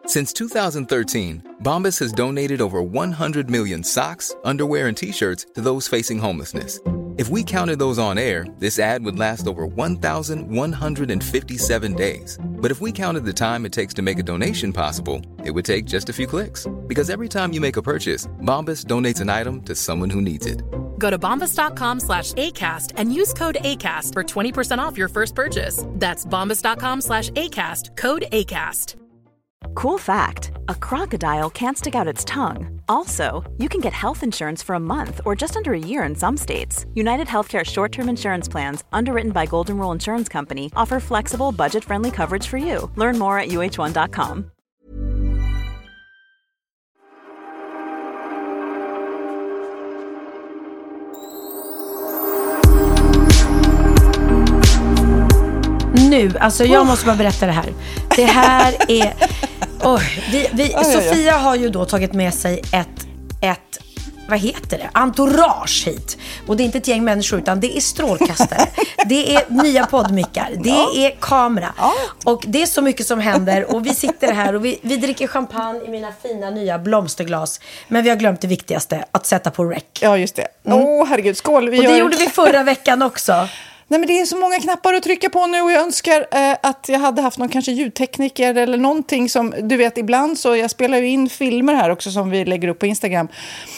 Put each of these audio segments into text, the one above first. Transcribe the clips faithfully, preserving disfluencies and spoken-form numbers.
Since two thousand thirteen, Bombas has donated over one hundred million socks, underwear, and T-shirts to those facing homelessness. If we counted those on air, this ad would last over one thousand one hundred fifty-seven days. But if we counted the time it takes to make a donation possible, it would take just a few clicks. Because every time you make a purchase, Bombas donates an item to someone who needs it. Go to bombas.com slash ACAST and use code ACAST for twenty percent off your first purchase. That's bombas.com slash ACAST, code ACAST. Cool fact, a crocodile can't stick out its tongue. Also, you can get health insurance for a month or just under a year in some states. United Healthcare short-term insurance plans, underwritten by Golden Rule Insurance Company, offer flexible, budget-friendly coverage for you. Learn more at U H one dot com. Nu, alltså jag måste bara berätta det här. Det här är... Oh, vi, vi, Sofia har ju då tagit med sig ett, ett, vad heter det? Entourage hit. Och det är inte ett gäng människor utan det är strålkastare. Det är nya poddmickar. Det ja. är kamera. Ja. Och det är så mycket som händer. Och vi sitter här och vi, vi dricker champagne i mina fina nya blomsterglas. Men vi har glömt det viktigaste, att sätta på rec. Ja, just det. Åh, mm. oh, herregud, skål. Vi och det gör... gjorde vi förra veckan också. Nej, men det är så många knappar att trycka på nu och jag önskar eh, att jag hade haft någon kanske ljudtekniker eller någonting som, du vet, ibland så, jag spelar ju in filmer här också som vi lägger upp på Instagram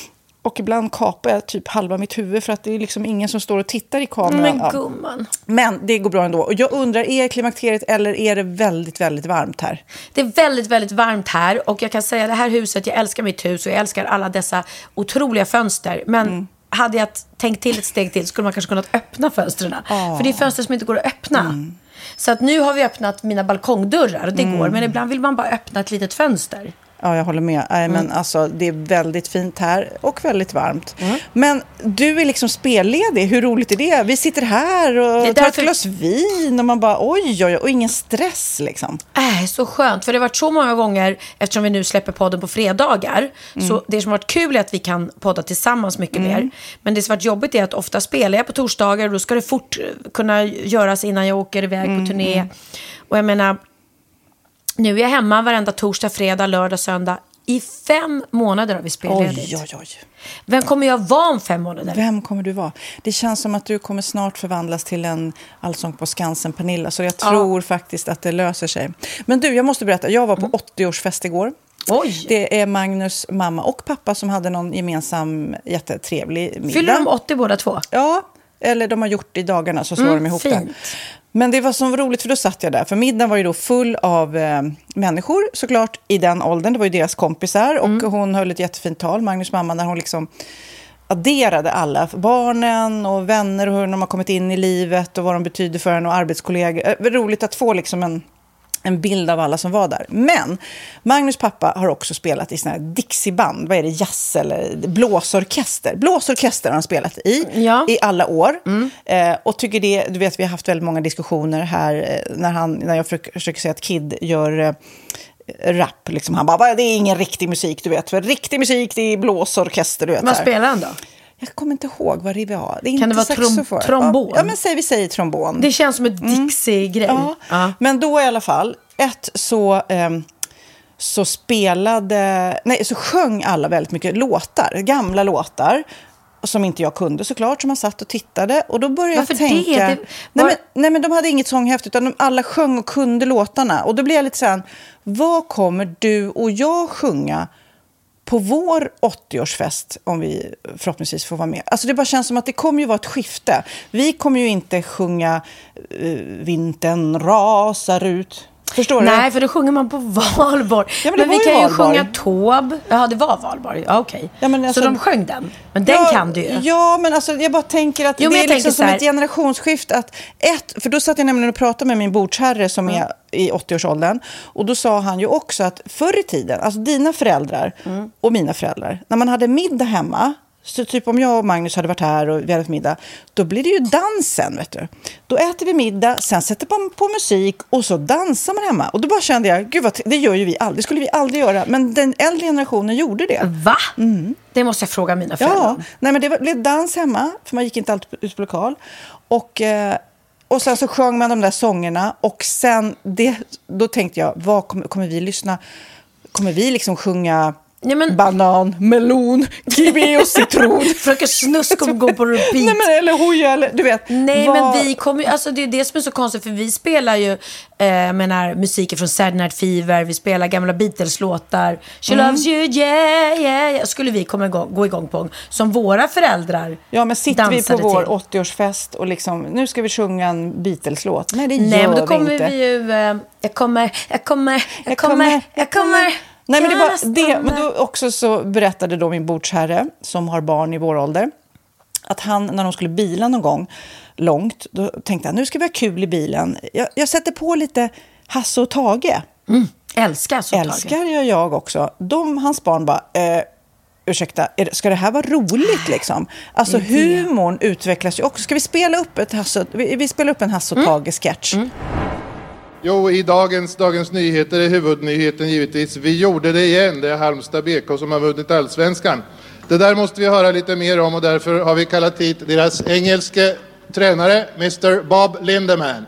och ibland kapar jag typ halva mitt huvud för att det är liksom ingen som står och tittar i kameran. Men ja. gumman. Men det går bra ändå. Och jag undrar, är det klimakteriet eller är det väldigt, väldigt varmt här? Det är väldigt, väldigt varmt här och jag kan säga det här huset, jag älskar mitt hus och jag älskar alla dessa otroliga fönster, men mm. hade jag tänkt till ett steg till skulle man kanske kunnat öppna fönstren. Oh. För det är fönster som inte går att öppna. Mm. Så att nu har vi öppnat mina balkongdörrar och det mm. går. Men ibland vill man bara öppna ett litet fönster. Ja, jag håller med. Äh, mm. Men alltså, det är väldigt fint här och väldigt varmt. Mm. Men du är liksom spelledig. Hur roligt är det? Vi sitter här och tar därför... ett glas vin och man bara oj, oj, och ingen stress liksom. Äh, så skönt. För det har varit så många gånger, eftersom vi nu släpper podden på fredagar. Mm. Så det som har varit kul är att vi kan podda tillsammans mycket mm. mer. Men det som har varit jobbigt är att ofta spelar jag på torsdagar och då ska det fort kunna göras innan jag åker iväg mm. på turné. Mm. Och jag menar... Nu är jag hemma varenda torsdag, fredag, lördag, söndag. I fem månader har vi spelledigt. Oj, oj, oj. Vem kommer jag vara om fem månader? Vem kommer du vara? Det känns som att du kommer snart förvandlas till en Allsång på Skansen, Pernilla. Så jag tror ja. faktiskt att det löser sig. Men du, jag måste berätta. Jag var på mm. åttio-årsfest igår. Oj. Det är Magnus mamma och pappa som hade någon gemensam jättetrevlig middag. Fyller de åttio båda två? Ja, eller de har gjort det i dagarna så slår mm, de ihop fint. det. Men det var så roligt för då satt jag där. För middagen var ju då full av eh, människor såklart i den åldern. Det var ju deras kompisar och mm. hon höll ett jättefint tal, Magnus mamma, när hon liksom adderade alla. Barnen och vänner och hur de har kommit in i livet och vad de betyder för en och arbetskollegor. Det var roligt att få liksom en... en bild av alla som var där. Men Magnus pappa har också spelat i såna här Dixie-band. Vad är det? Jazz eller blåsorkester. Blåsorkester har han spelat i ja. i alla år. Mm. Eh, och tycker det, du vet, vi har haft väldigt många diskussioner här eh, när, han, när jag försöker, försöker säga att Kid gör eh, rap. Liksom. Han bara, det är ingen riktig musik, du vet. För riktig musik, det är blåsorkester, du vet. Vad spelar han då? Jag kommer inte ihåg vad det var. Det är kan inte det vara trom- trombon? Ja, men säg, vi säger trombon. Det känns som ett Dixie-grej. Mm. Ja. Ja. Men då i alla fall, ett så, um, så spelade, nej så sjöng alla väldigt mycket låtar, gamla låtar. Som inte jag kunde såklart, som man satt och tittade. Och då började Varför jag tänka... Det? Det nej, var... men, nej men de hade inget sånghäfte utan de alla sjöng och kunde låtarna. Och då blev jag lite så här, vad kommer du och jag sjunga på vår åttio-årsfest, om vi förhoppningsvis får vara med? Alltså det bara känns som att det kommer ju vara ett skifte. Vi kommer ju inte sjunga uh, Vintern rasar ut. Förstår du? Nej, för då sjunger man på valborg. Ja, men men vi kan ju valborg. sjunga Tåb. Ja, det var valborg. Ja, okej. Okay. Ja, alltså, så de sjöng den. Men den ja, kan du ju. Ja, men alltså jag bara tänker att jo, det är liksom som ett generationsskift. Att ett, för då satt jag nämligen och pratade med min bordsherre som mm. är i åttio-årsåldern. Och då sa han ju också att förr i tiden, alltså dina föräldrar mm. och mina föräldrar, när man hade middag hemma, så typ om jag och Magnus hade varit här och vi hade middag, då blir det ju dansen, vet du. Då äter vi middag, sen sätter man på musik och så dansar man hemma. Och då bara kände jag, gud vad, det gör ju vi aldrig, det skulle vi aldrig göra. Men den äldre generationen gjorde det. Va? Mm. Det måste jag fråga mina föräldrar. Ja, nej men det blev dans hemma, för man gick inte alltid ut på lokal. Och... Eh, Och sen så sjöng man de där sångerna och sen det, då tänkte jag, vad kommer, kommer vi lyssna kommer vi liksom sjunga ja, men... banan, melon, kiwi och citron. Fröken Snusk kommer gå på repeat. Nej, men eller hoja, eller du vet. Nej, vad... men vi kommer alltså det är det som är så konstigt, för vi spelar ju eh, menar, musiken från Saturday Night Fever, vi spelar gamla Beatles-låtar. She mm. loves you, yeah, yeah, yeah. Skulle vi komma igång, gå igång på som våra föräldrar. Ja, men sitter vi på vår till. åttioårsfest och liksom, nu ska vi sjunga en Beatles-låt. Nej, det Nej, gör men då kommer vi inte. vi ju, eh, jag kommer, jag kommer, jag kommer, jag kommer. Nej, men det var det, men då också så berättade då min bordsherre som har barn i vår ålder att han, när de skulle bila någon gång långt, då tänkte han, nu ska vi ha kul i bilen. Jag, jag sätter på lite Hasse och Tage. Mm, älskar Hasse och Tage. Älskar jag, jag också. De, hans barn bara, eh, ursäkta, är, ska det här vara roligt liksom? Alltså humorn utvecklas ju också. Ska vi spela upp ett Hasse, vi, vi spelar upp en Hasse och Tage-sketch. Mm. Jo, i dagens Dagens Nyheter är huvudnyheten givetvis vi gjorde det igen. Det är Halmstad B K som har vunnit allsvenskan. Det där måste vi höra lite mer om och därför har vi kallat hit deras engelske tränare, mister Bob Lindeman.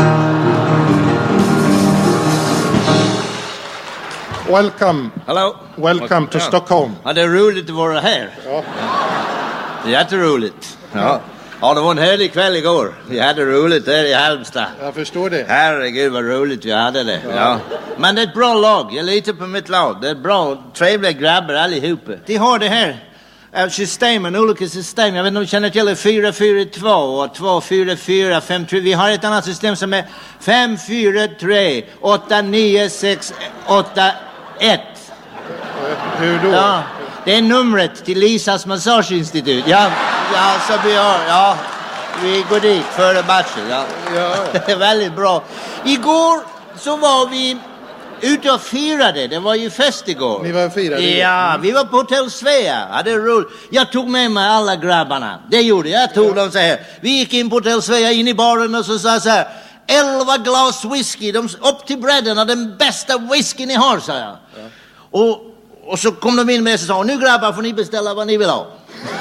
Welcome. Hello. Welcome to ja. Stockholm. Ja, det är roligt att vara här. Ja. Det är jätteroligt. Ja. Ja, det var en härlig kväll igår. Vi hade roligt där i Halmstad. Jag förstår det. Herregud vad roligt vi hade det. Ja. Ja. Men det är ett bra lag. Jag litar på mitt lag. Det är bra, trevliga grabbar allihopa. De har det här systemen, olika system. Jag vet inte om du känner till det. fyra fyra två och två fyra fyra fem tre. Vi har ett annat system som är fem fyra tre åtta nio sex åtta ett. Hur då? Ja. Det är numret till Lisas massageinstitut. Ja, ja, så vi har, ja, vi går dit före matchen. Ja. Ja. Det är väldigt bra. Igår så var vi ute och firade. Det var ju fest igår. Ni var och firade? Ja, vi var på Hotell Svea. Hade roligt. Jag tog med mig alla grabbarna. Det gjorde jag. Jag tog dem så här. Vi gick in på Hotell Svea, in i baren och så sa så här. Elva glas whisky. De, upp till bredden. Den bästa whisky ni har, sa jag. Ja. Och... Och så kom de in med och sa, nu grabbar får ni beställa vad ni vill ha.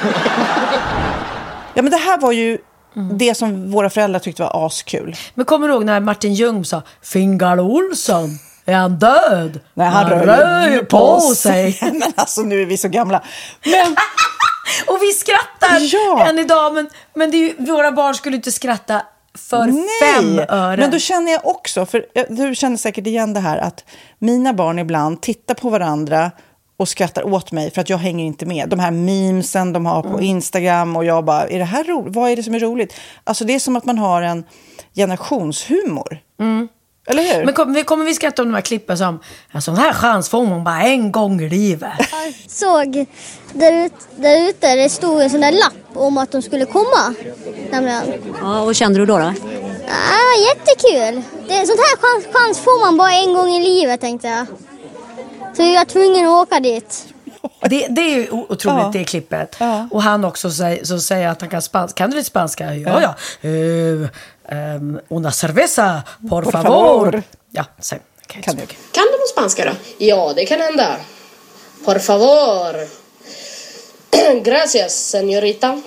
Ja, men det här var ju mm. det som våra föräldrar tyckte var askul. Men kommer du ihåg när Martin Ljung sa, Fingal Olsson, är han död? Nej, han, han rör på sig. Men alltså, nu är vi så gamla. Men... och vi skrattar ja. än idag, men, men det är ju, våra barn skulle inte skratta för Nej, fem öre. Men då känner jag också, för du känner säkert igen det här, att mina barn ibland tittar på varandra och skrattar åt mig för att jag hänger inte med. De här memesen de har på mm. Instagram och jag bara, är det här roligt? Vad är det som är roligt? Alltså det är som att man har en generationshumor. Mm. Eller hur? Men kommer vi, kommer vi skratta om de här klippen som en sån här chans får man bara en gång i livet. Såg där, ut, där ute det stod en sån där lapp om att de skulle komma. Nämligen. Ja, och kände du då då? Ja, jättekul. Det, sånt här chans, chans får man bara en gång i livet, tänkte jag. Så jag var tvungen att åka dit. Det, det är ju otroligt, ja. Det klippet. Ja. Och han också säger, så säger att han kan spanska. Kan du lite spanska? Ja, ja. ja. Uh, um, una cerveza, por, por favor. favor. Ja, så. Okay, kan, du? Kan du på spanska då? Ja, det kan hända. Por favor. Gracias, señorita.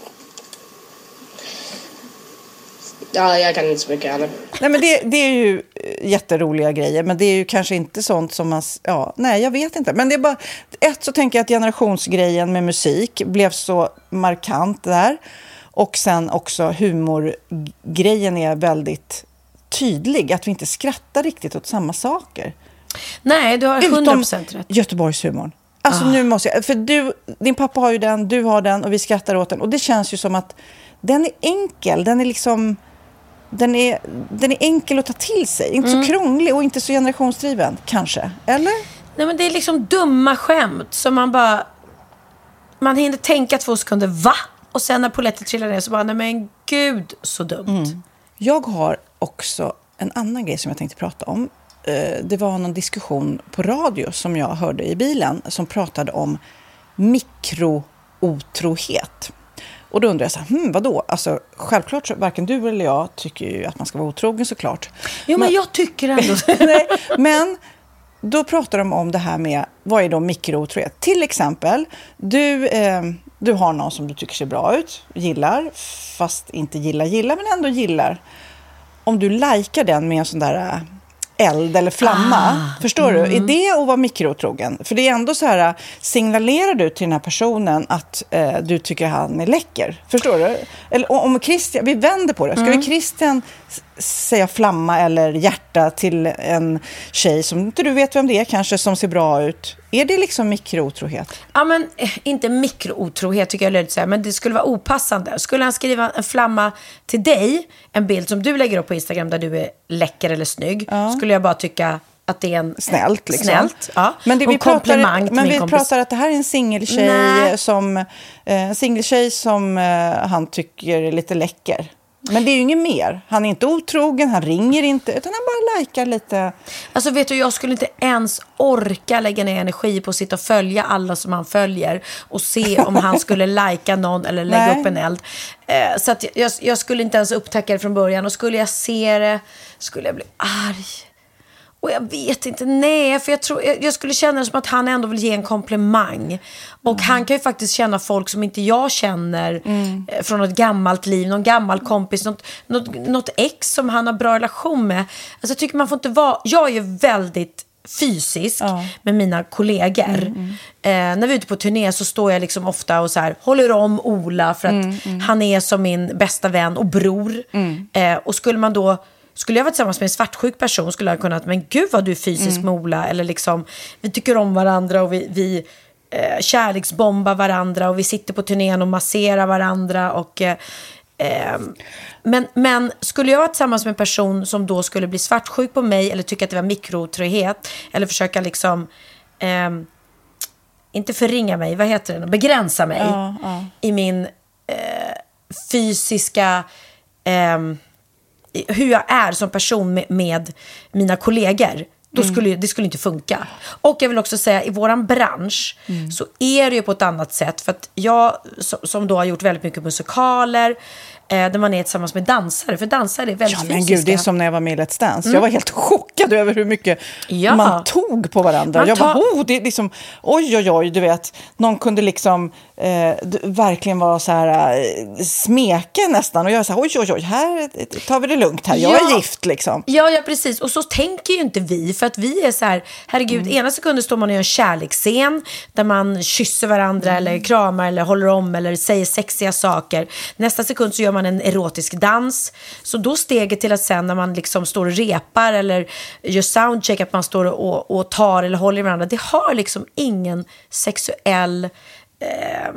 Ja, jag kan inte så mycket heller. Nej, men det, det är ju jätteroliga grejer. Men det är ju kanske inte sånt som man... Ja, nej, jag vet inte. Men det är bara... Ett, så tänker jag att generationsgrejen med musik blev så markant där. Och sen också humorgrejen är väldigt tydlig. Att vi inte skrattar riktigt åt samma saker. Nej, du har hundra procent rätt. Göteborgshumorn. Alltså ah. nu måste jag... För du, din pappa har ju den, du har den och vi skrattar åt den. Och det känns ju som att den är enkel. Den är liksom... Den är, den är enkel att ta till sig. Inte mm. så krånglig och inte så generationsdriven, kanske. Eller? Nej, men det är liksom dumma skämt som man bara... Man hinner tänka två sekunder, va? Och sen när polletten trillar ner så bara, nej men gud, så dumt. Mm. Jag har också en annan grej som jag tänkte prata om. Det var någon diskussion på radio som jag hörde i bilen som pratade om mikrootrohet. Och då undrar jag så här, hmm, vadå? Alltså, självklart så, varken du eller jag tycker ju att man ska vara otrogen såklart. Jo, men, men jag tycker ändå. Nej, men då pratar de om det här med, vad är då mikrootrohet? Till exempel, du, eh, du har någon som du tycker ser bra ut, gillar, fast inte gillar, gillar, men ändå gillar. Om du likar den med en sån där eld eller flamma. Ah, Förstår mm. du? Är det att vara mikrotrogen? För det är ändå så här, signalerar du till den här personen att eh, du tycker han är läcker? Förstår du? Eller om Christian, vi vänder på det. Ska mm. vi Christian säga flamma eller hjärta till en tjej som inte du vet vem det är kanske, som ser bra ut? Är det liksom mikrootrohet? Ja, men inte mikrootrohet tycker jag löjligt säga, men det skulle vara opassande. Skulle han skriva en flamma till dig, en bild som du lägger upp på Instagram där du är läcker eller snygg, ja. skulle jag bara tycka att det är en snällt liksom. Snällt, ja. Men det vi komplimang pratar, till men min vi kompis. pratar att det här är en singeltjej som en singeltjej som eh, han tycker är lite läcker. Men det är ju inget mer. Han är inte otrogen, han ringer inte, utan han bara likar lite. Alltså vet du, jag skulle inte ens orka lägga ner energi på att sitta och följa alla som han följer och se om han skulle lika någon eller lägga Nej. upp en eld. Eh, så att jag, jag skulle inte ens upptäcka det från början, och skulle jag se det skulle jag bli arg. Och jag vet inte, nej, för jag tror jag, jag skulle känna det som att han ändå vill ge en komplimang. Och mm. han kan ju faktiskt känna folk som inte jag känner mm. eh, från något gammalt liv, någon gammal kompis, något, något, något ex som han har bra relation med. Alltså jag tycker man får inte vara, jag är ju väldigt fysisk ja. med mina kollegor. Mm, mm. Eh, när vi är ute på turné så står jag liksom ofta och så här, håller om Ola för att mm, mm. han är som min bästa vän och bror. Mm. Eh, och skulle man då Skulle jag vara tillsammans med en svartsjuk person skulle jag kunna, men gud vad du är fysisk mm. med Ola. Eller liksom, vi tycker om varandra och vi, vi eh, kärleksbombar varandra och vi sitter på turnén och masserar varandra. Och, eh, eh, men, men skulle jag vara tillsammans med en person som då skulle bli svartsjuk på mig eller tycka att det var mikrotrohet eller försöka liksom eh, inte förringa mig, vad heter det? Begränsa mig ja, ja. i min eh, fysiska... Eh, hur jag är som person med, med mina kollegor, då skulle det skulle inte funka. Och jag vill också säga, i våran bransch mm. så är det ju på ett annat sätt, för att jag som, som då har gjort väldigt mycket musikaler eh, där man är tillsammans med dansare, för dansare är väldigt ja, men fysiska. Gud, det är som när jag var med i Let's Dance. Mm. Jag var helt chockad över hur mycket ja. man tog på varandra. Man jag bara, oh, det är liksom, oj, oj, oj, du vet. Någon kunde liksom eh, verkligen vara så här eh, smeka nästan. Och jag sa, oj, oj, oj, här tar vi det lugnt här. Jag ja. är gift liksom. Ja, ja, precis. Och så tänker ju inte vi, för att vi är så här, herregud, mm. ena sekunden står man i en kärleksscen där man kysser varandra mm. eller kramar eller håller om eller säger sexiga saker. Nästa sekund så gör man en erotisk dans. Så då steget till att sen när man liksom står och repar eller gör soundcheck, att man står och, och tar eller håller i varandra, det har liksom ingen sexuell eh,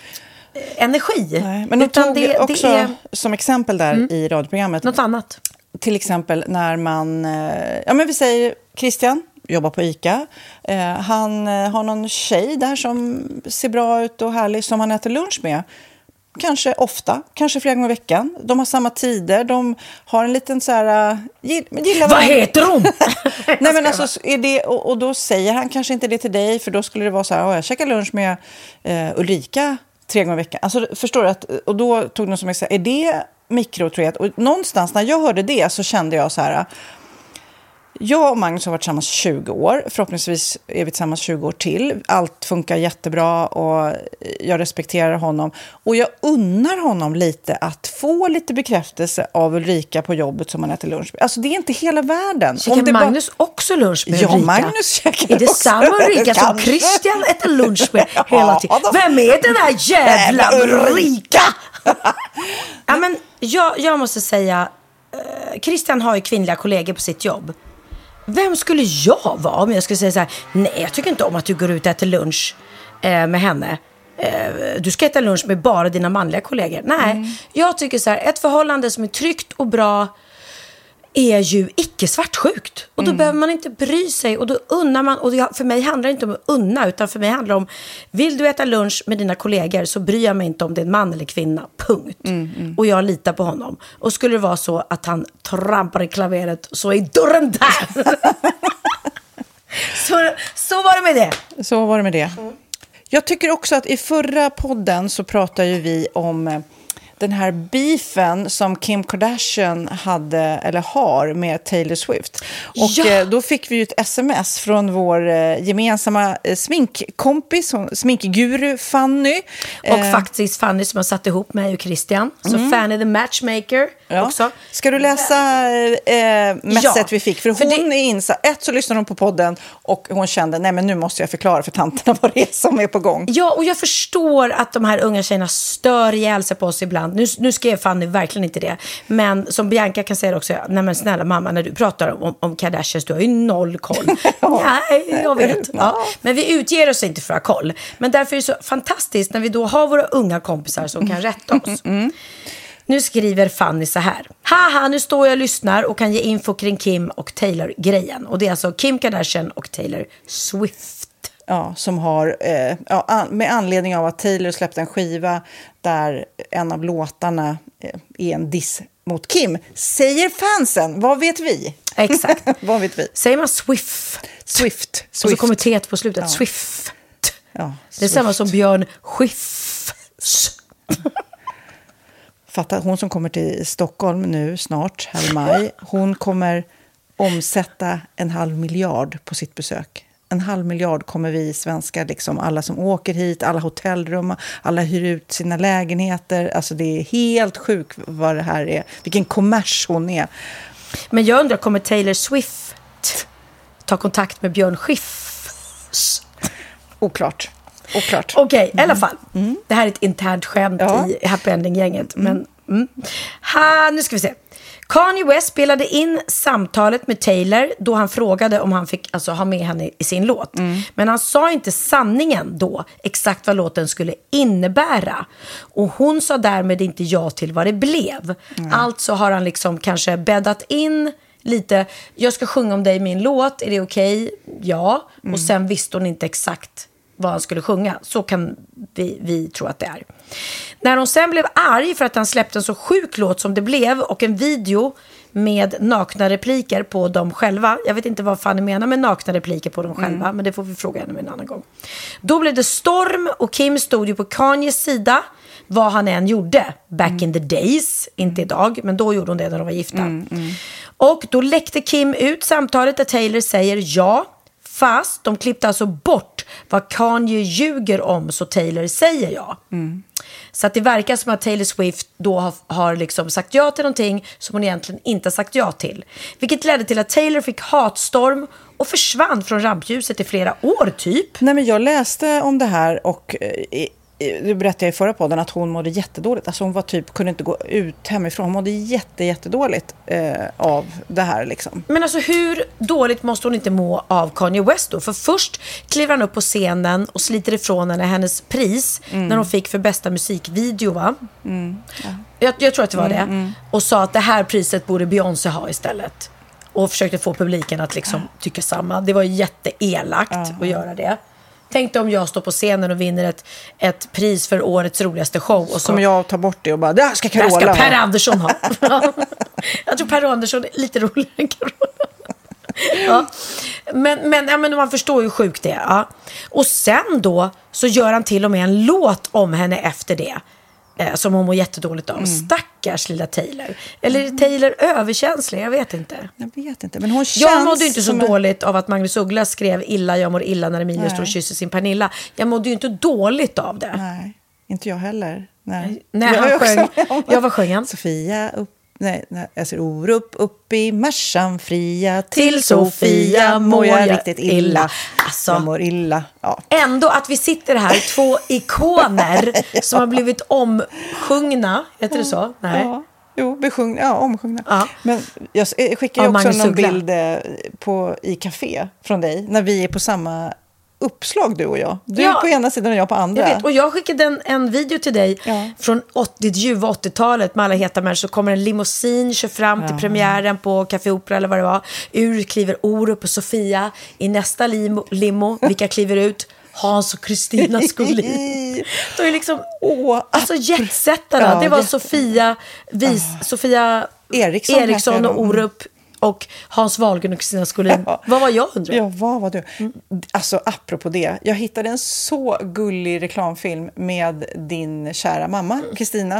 energi. Nej, men de tog det, också det är... som exempel där mm. i radioprogrammet. Något annat. Till exempel när man, ja men vi säger Christian jobbar på ICA. Eh, han har någon tjej där som ser bra ut och härlig som han äter lunch med. Kanske ofta, kanske flera gånger i veckan. De har samma tider, de har en liten så här... Gillar vad heter hon? Nej men alltså, är det, och, och då säger han kanske inte det till dig, för då skulle det vara så här, jag käkar lunch med eh, Ulrika tre gånger i veckan. Alltså förstår du att, och då tog de som exempel, är det mikrotrohet? Och någonstans när jag hörde det så kände jag så här, jag och Magnus har varit tillsammans tjugo år. Förhoppningsvis är vi tillsammans tjugo år till. Allt funkar jättebra och jag respekterar honom. Och jag unnar honom lite att få lite bekräftelse av Ulrika på jobbet som man äter lunch med. Alltså det är inte hela världen. Käkar det Magnus bara... också lunch med Ulrika? Ja, Magnus käkar är det också. Samma Ulrika som Christian äter lunch med hela tiden? Ja, vem är den här jävla Ulrika? Ja, men jag, jag måste säga, uh, Christian har ju kvinnliga kollegor på sitt jobb. Vem skulle jag vara om jag skulle säga så här, nej, jag tycker inte om att du går ut och äter lunch eh, med henne. Eh, du ska äta lunch med bara dina manliga kollegor. Nej, mm. jag tycker så här, ett förhållande som är tryggt och bra är ju icke svartsjukt. Och då mm. behöver man inte bry sig. Och då unnar man, och för mig handlar det inte om att unna, utan för mig handlar det om, vill du äta lunch med dina kollegor så bryr jag mig inte om det är en man eller kvinna. Punkt. Mm, mm. Och jag litar på honom. Och skulle det vara så att han trampar i klaveret, så är dörren där. så, så var det med det. Så var det med det. Mm. Jag tycker också att i förra podden så pratade ju vi om den här beefen som Kim Kardashian hade eller har med Taylor Swift. Och Ja. eh, då fick vi ju ett sms från vår eh, gemensamma eh, sminkkompis, hon- sminkguru Fanny. Och Eh, faktiskt Fanny som har satt ihop mig och Christian. Så Mm. Fanny the matchmaker Ja. också. Ska du läsa eh, messet Ja, vi fick? För, för hon det- är insatt. Ett, så lyssnade hon på podden och hon kände, nej men nu måste jag förklara för tanterna vad det är som är på gång. Ja, och jag förstår att de här unga tjejerna stör ihjäl sig på oss ibland. Nu, nu skrev Fanny verkligen inte det. Men som Bianca kan säga också, nej men snälla mamma, när du pratar om, om Kardashians, du har ju noll koll. Nej, jag vet. Ja. Men vi utger oss inte för att ha koll. Men därför är det så fantastiskt när vi då har våra unga kompisar som kan rätta oss. Nu skriver Fanny så här. Haha, nu står jag och lyssnar och kan ge info kring Kim och Taylor-grejen. Och det är alltså Kim Kardashian och Taylor Swift. Ja, som har, eh, ja, an, med anledning av att Taylor släppte en skiva där en av låtarna eh, är en diss mot Kim. Säger fansen, vad vet vi? Exakt. Vad vet vi? Säger man Swift? Swift. Och så Swift. kommer T på slutet. Ja. Swift. Ja, Det är samma som Björn Schiff. Fatta, hon som kommer till Stockholm nu snart, här i maj, hon kommer omsätta en halv miljard på sitt besök. En halv miljard kommer vi svenskar, liksom, alla som åker hit, alla hotellrum, alla hyr ut sina lägenheter. Alltså det är helt sjukt vad det här är. Vilken kommers hon är. Men jag undrar, kommer Taylor Swift ta kontakt med Björn Schiff? Oklart. Oklart. Okej, i alla fall. Det här är ett internt skämt Ja. i Happy Ending-gänget. Men, mm. ha, nu ska vi se. Kanye West spelade in samtalet med Taylor då han frågade om han fick alltså, ha med henne i sin låt. Men han sa inte sanningen då, exakt vad låten skulle innebära. Och hon sa därmed inte ja till vad det blev. Alltså har han liksom kanske bäddat in lite, jag ska sjunga om dig i min låt, är det okej? Ja. Och sen visste hon inte exakt vad han skulle sjunga. Så kan vi, vi tro att det är. När hon sen blev arg för att han släppte en så sjuk låt som det blev och en video med nakna repliker på dem själva. Jag vet inte vad fan ni menar med nakna repliker på dem själva, mm. men det får vi fråga henne en annan gång. Då blev det storm och Kim stod ju på Kanyes sida vad han än gjorde. Back mm. in the days, inte idag, men då gjorde hon det när de var gifta. Mm, mm. Och då läckte Kim ut samtalet där Taylor säger ja. Fast de klippte alltså bort vad Kanye ljuger om, så Taylor säger ja. Mm. Så att det verkar som att Taylor Swift då har, har liksom sagt ja till någonting som hon egentligen inte sagt ja till. Vilket ledde till att Taylor fick hatstorm och försvann från rampljuset i flera år typ. Nej, men jag läste om det här och eh, du berättade jag i förra podden att hon mådde jättedåligt. Alltså hon var typ, kunde inte gå ut hemifrån. Hon mådde jätte, jättedåligt eh, av det här liksom. Men alltså hur dåligt måste hon inte må av Kanye West då? För först kliver han upp på scenen och sliter ifrån henne hennes pris mm. när hon fick för bästa musikvideo, va? Mm. Ja. Jag, jag tror att det var mm, det. Mm. Och sa att det här priset borde Beyoncé ha istället. Och försökte få publiken att liksom tycka samma. Det var jätteelakt uh-huh. att göra det. Tänk dig om jag står på scenen och vinner ett, ett pris för årets roligaste show. Och så kommer jag ta bort det och bara, det här ska Carola. Det ska Per Andersson ha. Jag tror Per Andersson är lite roligare än Carola. Ja. Men, men, ja, men man förstår ju sjukt det. Ja. Och sen då så gör han till och med en låt om henne efter det. Eh, som hon mår jättedåligt av. Mm. Stackars lilla Taylor. Eller är Taylor överkänslig? Jag vet inte. Jag vet inte. Men hon känns jag mådde inte så en... dåligt av att Magnus Uggla skrev illa, jag mår illa när Emilia står och kysser sin Pernilla. Jag mådde ju inte dåligt av det. Nej, inte jag heller. Nej, Nej jag, han sjöng. Jag var sjöng han. Sofia upp. Nej, nej, jag ser orup upp i Märsan fria till, till Sofia, Sofia mår jag riktigt illa. illa. Alltså, jag mår illa. Ja. Ändå att vi sitter här, två ikoner ja. som har blivit omsjungna, heter ja. det så? Nej. Ja. Jo, besjungna, ja, omsjungna. Ja. Men jag skickar ju också någon bild på, i café från dig när vi är på samma uppslag, du och jag. Du ja, är på ena sidan och jag på andra. Jag vet, och jag skickade en, en video till dig ja. från åttio, det ljuva åttiotalet med alla heta människor. Så kommer en limousin, kör fram ja. till premiären på Café Opera eller vad det var. Ur kliver Orup och Sofia. I nästa limo, limo vilka kliver ut? Hans och Kristina Skolin. Då är liksom, åh, alltså jetsättarna. Ja, det var jätte... Sofia, vis, ja. Sofia Eriksson, Eriksson och Orup. Och Hans Wahlgren och Kristina Skolin. Ja. Vad var jag undrar? Ja, vad var du? Mm. Alltså, apropå det. Jag hittade en så gullig reklamfilm med din kära mamma, Kristina.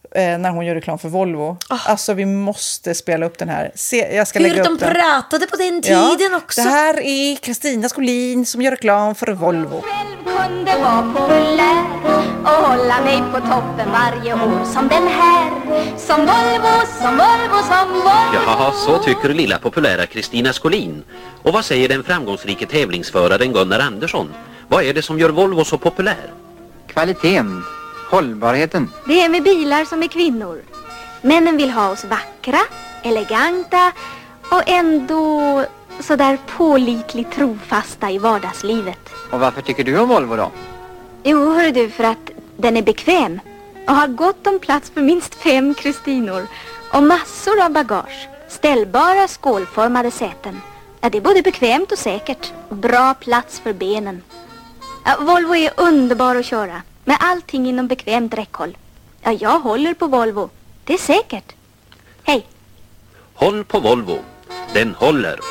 eh, när hon gör reklam för Volvo. Oh. Alltså vi måste spela upp den här. Se, jag ska Hur lägga de upp den. pratade på den tiden ja, också. Det här är Kristina Skolin som gör reklam för Volvo. Jag kunde vara populär och hålla mig på toppen varje år som den här. Som Volvo, som Volvo, som Volvo. Jaha, så tycker lilla populära Kristina Skolin. Och vad säger den framgångsrike tävlingsföraren Gunnar Andersson? Vad är det som gör Volvo så populär? Kvaliteten, hållbarheten. Det är med bilar som är kvinnor. Männen vill ha oss vackra, eleganta och ändå så där pålitligt trofasta i vardagslivet. Och varför tycker du om Volvo då? Jo, hör du, för att den är bekväm och har gott om plats för minst fem Kristinor och massor av bagage. Ställbara skålformade säten. Ja, det är både bekvämt och säkert. Bra plats för benen. Ja, Volvo är underbar att köra. Med allting inom bekvämt räckhåll. Ja, jag håller på Volvo. Det är säkert. Hej. Håll på Volvo. Den håller.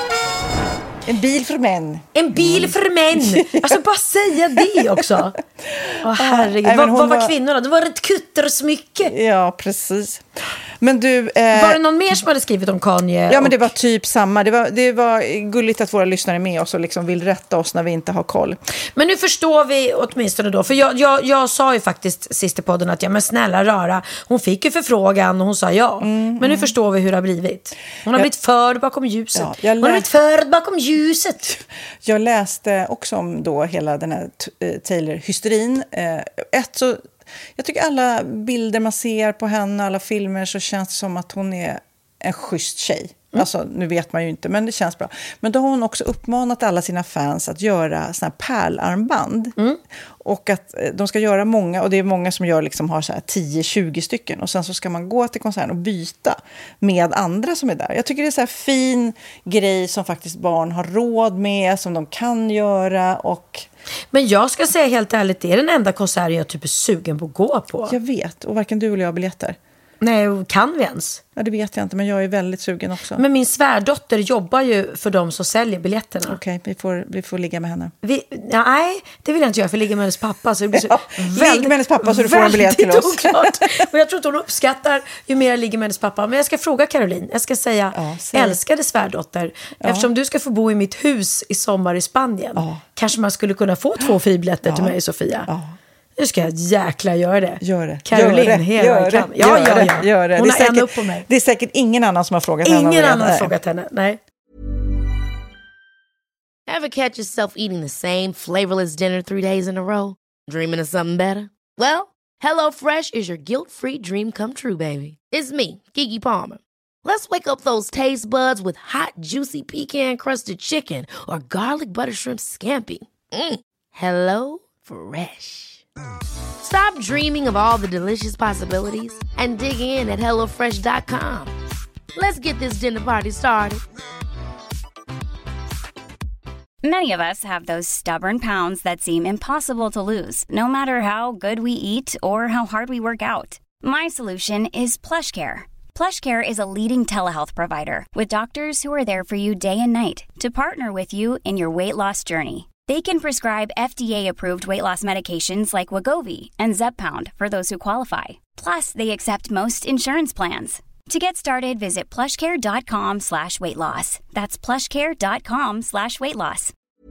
En bil för män. En bil för män. Alltså bara säga det också. Åh herregud. Äh, vad, vad var var... kvinnorna? Det var ett kuttersmycke. Ja, precis. Men du, eh... var det någon mer som hade skrivit om Kanye? Ja, och... men det var typ samma. Det var, det var gulligt att våra lyssnare är med oss och liksom vill rätta oss när vi inte har koll. Men nu förstår vi åtminstone då. För jag, jag, jag sa ju faktiskt sist i podden att ja, men snälla rara. Hon fick ju förfrågan och hon sa ja. Mm, men nu mm. förstår vi hur det har blivit. Hon har jag... blivit förd bakom ljuset. Ja, jag lä... Hon har blivit förd bakom ljuset. Jag läste också om då hela den här t- Taylor-hysterin. Ett så... Jag tycker alla bilder man ser på henne, alla filmer, så känns det som att hon är en schysst tjej. Mm. Alltså, nu vet man ju inte, men det känns bra. Men då har hon också uppmanat alla sina fans att göra såna här pärlarmband. Mm. Och att de ska göra många, och det är många som gör liksom, har så här tio tjugo stycken. Och sen så ska man gå till konserten och byta med andra som är där. Jag tycker det är så här fin grej som faktiskt barn har råd med, som de kan göra. Och... Men jag ska säga helt ärligt, det är den enda konserten jag typ är sugen på att gå på. Jag vet, och varken du eller jag har biljetter. Nej, kan vi ens? Ja, det vet jag inte, men jag är väldigt sugen också. Men min svärdotter jobbar ju för dem som säljer biljetterna. Okej, okay, vi, får, vi får ligga med henne. Vi, nej, det vill jag inte göra, för ligga med hennes pappa. Så det blir så ja, väldigt, ligg med hennes pappa så du får en biljett till oss. Oklart. Och jag tror att hon uppskattar ju mer jag ligger med hennes pappa. Men jag ska fråga Caroline, jag ska säga, ja, älskade svärdotter. Ja. Eftersom du ska få bo i mitt hus i sommar i Spanien. Ja. Kanske man skulle kunna få två fribiljetter ja. till mig, Sofia. Ja. Nu ska jag jäkla göra det. Gör det. Caroline, gör det. hela gör det. Ja, ja, ja. Gör det. Hon det har säkert, en upp på mig. Det är säkert ingen annan som har frågat ingen henne. Ingen annan har frågat henne, nej. Ever catch yourself eating the same flavorless dinner three days in a row? Dreaming of something better? Well, HelloFresh is your guilt-free dream come true, baby. It's me, Keke Palmer. Let's wake up those taste buds with hot, juicy pecan-crusted chicken or garlic butter shrimp scampi. Mm. Hello Fresh. Stop dreaming of all the delicious possibilities and dig in at hello fresh dot com. Let's get this dinner party started. Many of us have those stubborn pounds that seem impossible to lose, no matter how good we eat or how hard we work out. My solution is PlushCare. PlushCare is a leading telehealth provider with doctors who are there for you day and night to partner with you in your weight loss journey. They can prescribe F D A-approved weight loss medications like Wegovy and Zepbound for those who qualify. Plus, they accept most insurance plans. To get started, visit plushcare.com slash weight loss. That's plushcare.com slash weight loss.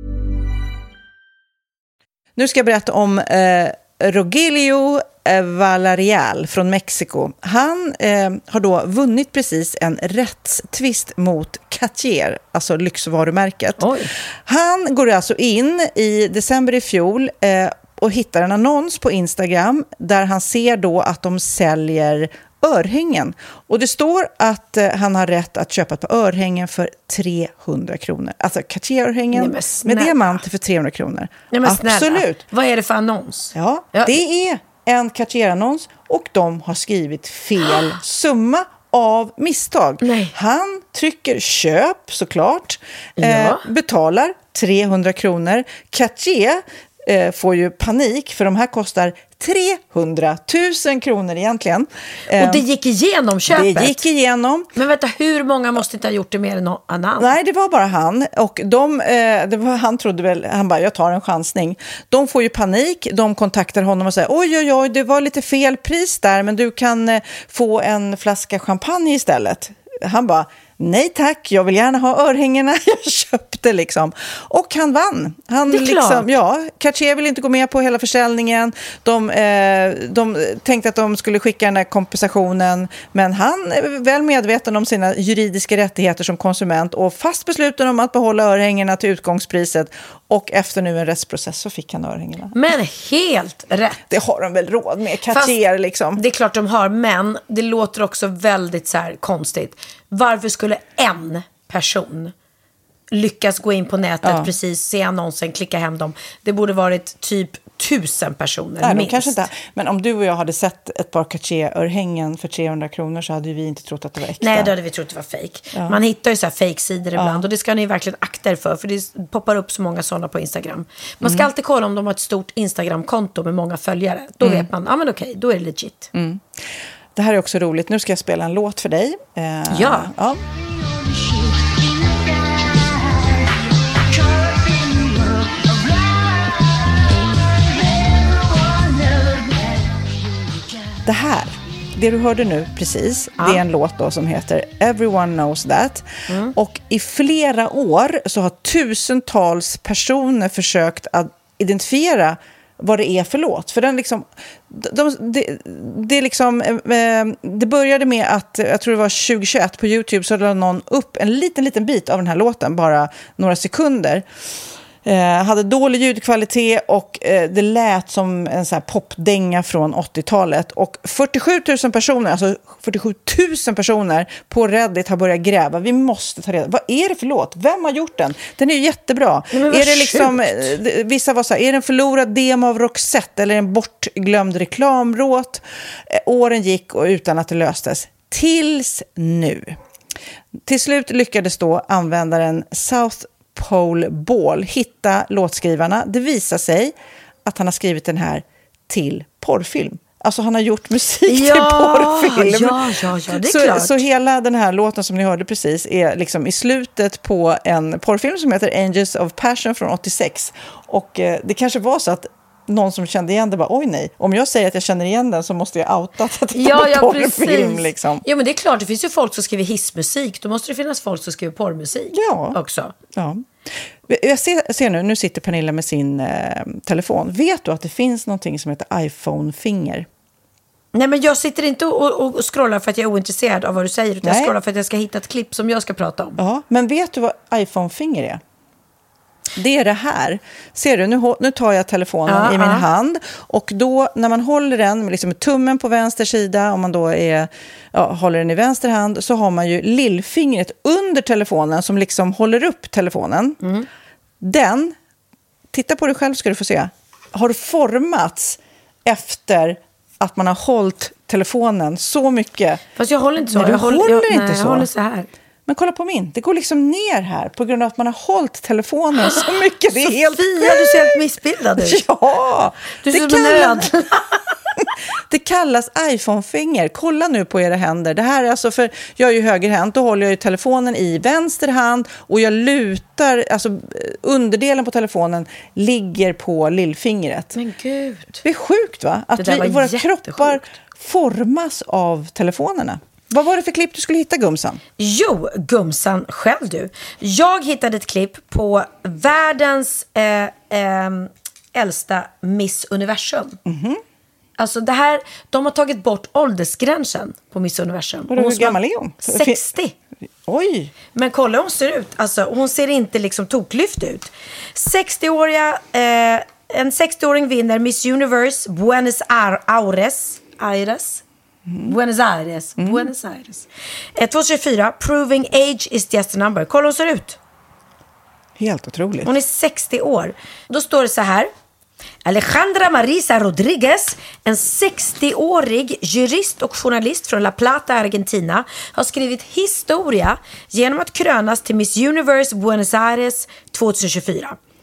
Nu ska jag berätta om eh, Rogelio Villarreal från Mexiko. Han eh, har då vunnit precis en rättstvist mot Cartier, alltså lyxvarumärket. Oj. Han går alltså in i december i fjol eh, och hittar en annons på Instagram där han ser då att de säljer örhängen. Och det står att eh, han har rätt att köpa ett par örhängen för trehundra kronor. Alltså Cartier-örhängen Nej, med diamanter för trehundra kronor. Nej, men snälla. Absolut. Vad är det för annons? Ja, ja. Det är en Cartier-annons och de har skrivit fel summa av misstag. Nej. Han trycker köp såklart, ja. eh, betalar trehundra kronor. Cartier eh, får ju panik för de här kostar trehundratusen kronor egentligen. Och det gick igenom köpet? Det gick igenom. Men vänta, hur många måste inte ha gjort det mer än någon annan? Nej, det var bara han. Och de, eh, det var, han trodde väl, han bara, jag tar en chansning. De får ju panik, de kontaktar honom och säger, oj, oj, oj, det var lite fel pris där, men du kan eh, få en flaska champagne istället. Han bara, nej tack, jag vill gärna ha örhängena. Jag köpte liksom. Och han vann. Han det är liksom, klart. ja, Cartier vill inte gå med på hela försäljningen. De, eh, de tänkte att de skulle skicka den här kompensationen. Men han är väl medveten om sina juridiska rättigheter som konsument och fast besluten om att behålla örhängena till utgångspriset. Och efter nu en rättsprocess så fick han örhängena. Men helt rätt. Det har de väl råd med, Cartier Fast liksom. Det är klart de har, men det låter också väldigt så här konstigt. Varför skulle en person lyckas gå in på nätet, ja. precis se annonsen, klicka hem dem? Det borde varit typ tusen personer. Nej, minst. Kanske inte. Men om du och jag hade sett ett par Cartier-örhängen för trehundra kronor så hade vi inte trott att det var äkta. Nej, då hade vi trott att det var fake. Ja. Man hittar ju så här fake-sidor ibland, ja. och det ska ni verkligen akta er för, för det poppar upp så många sådana på Instagram. Man ska mm. alltid kolla om de har ett stort Instagram-konto med många följare. Då mm. vet man, ja men okej, då är det legit. Mm. Det här är också roligt. Nu ska jag spela en låt för dig. Eh, ja. ja. Det här, det du hörde nu precis, ja. det är en låt då som heter Everyone Knows That. Mm. Och i flera år så har tusentals personer försökt att identifiera vad det är för låt. För den liksom, de, det, det, liksom eh, det började med att, jag tror det var tjugohundratjugoett på YouTube, så lade någon upp en liten, liten bit av den här låten, bara några sekunder. Eh, hade dålig ljudkvalitet och eh, det lät som en sån här popdänga från åttiotalet. Och fyrtiosju tusen personer, alltså fyrtiosju tusen personer på Reddit har börjat gräva. Vi måste ta reda. Vad är det för låt? Vem har gjort den? Den är ju jättebra. Är det liksom, eh, vissa var så här, är det en förlorad demo av Roxette eller en bortglömd reklamlåt? Eh, åren gick och utan att det löstes. Tills nu. Till slut lyckades då användaren South Pole Ball hitta låtskrivarna. Det visar sig att han har skrivit den här till porrfilm. Alltså han har gjort musik ja, till porrfilm. Ja, ja, ja, det är så, klart. Så hela den här låten som ni hörde precis är liksom i slutet på en porrfilm som heter Angels of Passion från åttiosex. Och eh, det kanske var så att någon som kände igen det bara, oj nej, om jag säger att jag känner igen den så måste jag outa att det ja, var ja, porrfilm liksom. Ja, men det är klart, det finns ju folk som skriver hissmusik, då måste det finnas folk som skriver porrmusik ja. också. Ja. Jag ser, ser nu, nu sitter Pernilla med sin eh, telefon. Vet du att det finns någonting som heter iPhone-finger? Nej, men jag sitter inte och, och scrollar för att jag är ointresserad av vad du säger, utan jag scrollar för att jag ska hitta ett klipp som jag ska prata om. Ja, men vet du vad iPhone-finger är? Det är det här. Ser du, nu, nu tar jag telefonen ja, i min ja. hand. Och då när man håller den med liksom tummen på vänster sida, om man då är, ja, håller den i vänster hand, så har man ju lillfingret under telefonen som liksom håller upp telefonen. Mm. Den, titta på dig själv ska du få se, har formats efter att man har hållit telefonen så mycket. Fast jag håller inte så. Nej, du jag håller, håller inte nej, så. Jag håller så här. Men kolla på min. Det går liksom ner här på grund av att man har hållit telefonen så mycket. Det är Sofia, helt... du ser helt missbildad ut. Ja. Du det ser kallas... det kallas iPhone-finger. Kolla nu på era händer. Det här är alltså för... Jag är ju högerhänt. Då håller jag ju telefonen i vänster hand. Och jag lutar... Alltså underdelen på telefonen ligger på lillfingret. Men gud. Det är sjukt, va? Att vi, våra kroppar formas av telefonerna. Vad var det för klipp du skulle hitta, Gumsan? Jo, Gumsan, själv du. Jag hittade ett klipp på världens eh, eh, äldsta Miss Universum. Mm-hmm. Alltså det här, de har tagit bort åldersgränsen på Miss Universum. Hur hon gammal är hon? sextio. Oj. Men kolla hur hon ser ut. Alltså, hon ser inte liksom toklyft ut. sextioåriga, eh, en sextioåring vinner Miss Universe Buenos Aires. Aires. Mm. Buenos Aires. Mm. Buenos Aires. Eh, tjugohundratjugofyra. Proving age is just a number. Kolla hur hon ser ut. Helt otroligt. Hon är sextio år. Då står det så här. Alejandra Marisa Rodriguez, en sextioårig jurist och journalist från La Plata, Argentina, har skrivit historia genom att krönas till Miss Universe Buenos Aires tjugohundratjugofyra.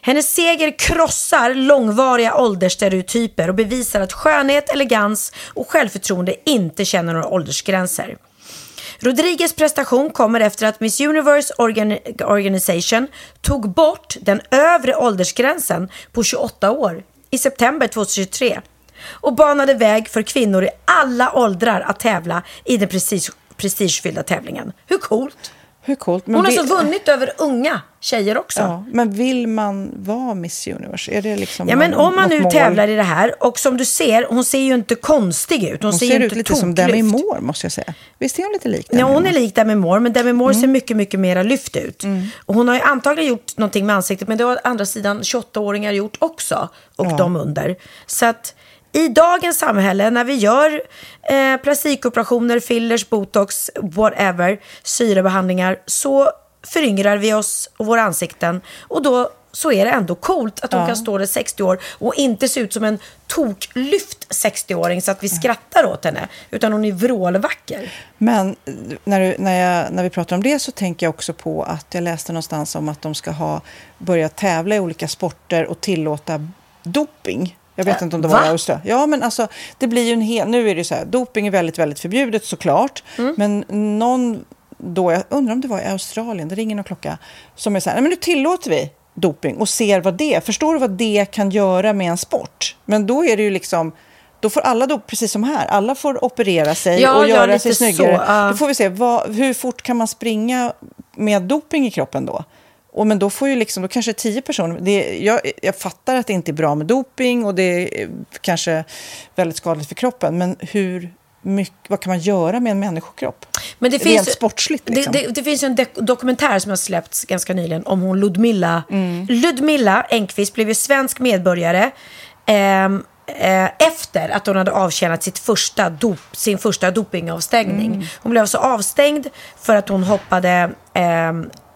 Hennes seger krossar långvariga åldersstereotyper och bevisar att skönhet, elegans och självförtroende inte känner några åldersgränser. Rodriguez prestation kommer efter att Miss Universe Organ- Organization tog bort den övre åldersgränsen på tjugoåtta år i september tjugohundratjugotre och banade väg för kvinnor i alla åldrar att tävla i den prestige- prestigefyllda tävlingen. Hur coolt? Hur coolt? Men Hon har vill... så vunnit över unga tjejer också. Ja, men vill man vara Miss Universe? Är det liksom ja, men om man nu mål? tävlar i det här, och som du ser, hon ser ju inte konstig ut. Hon, hon ser, ser ju ut inte lite som Demi Moore, måste jag säga. Visst är hon lite lik Demi Ja, hon Moore? är lik Demi Moore, men Demi Moore Mm. ser mycket, mycket mer lyft ut. Mm. Och hon har ju antagligen gjort någonting med ansiktet, men det har andra sidan tjugoåtta-åringar gjort också. Och Ja. de under. Så att i dagens samhälle, när vi gör eh, plastikoperationer, fillers, botox, whatever, syrebehandlingar, så föryngrar vi oss och våra ansikten. Och då så är det ändå coolt att hon Ja. kan stå där sextio år och inte se ut som en toklyft sextio-åring så att vi skrattar åt henne. Utan hon är vrålvacker. Men när, du, när, jag, när vi pratar om det så tänker jag också på att jag läste någonstans om att de ska ha börjat tävla i olika sporter och tillåta doping. Jag vet Äh, inte om det var va? i Australien. Ja, men alltså, det blir ju en hel... Nu är det så här, doping är väldigt, väldigt förbjudet såklart. Mm. Men någon då, jag undrar om det var i Australien, det ringer någon klocka, som är så här, nej men nu tillåter vi doping och ser vad det, förstår du vad det kan göra med en sport? Men då är det ju liksom, då får alla då, precis som här, alla får operera sig Ja, och ja, göra lite sig snyggare. så, uh. Då får vi se, vad, hur fort kan man springa med doping i kroppen då? Och men då får ju liksom, då kanske tio personer, det, jag, jag fattar att det inte är bra med doping och det är kanske väldigt skadligt för kroppen, men hur mycket, vad kan man göra med en människokropp? Men det Rent finns, sportsligt liksom. det, det, det finns ju en dek- dokumentär som har släppts ganska nyligen om hon Ludmilla. Mm. Ludmilla Engqvist blev ju svensk medborgare eh, eh, efter att hon hade avtjänat sitt första dop, sin första dopingavstängning. Mm. Hon blev så avstängd för att hon hoppade, eh,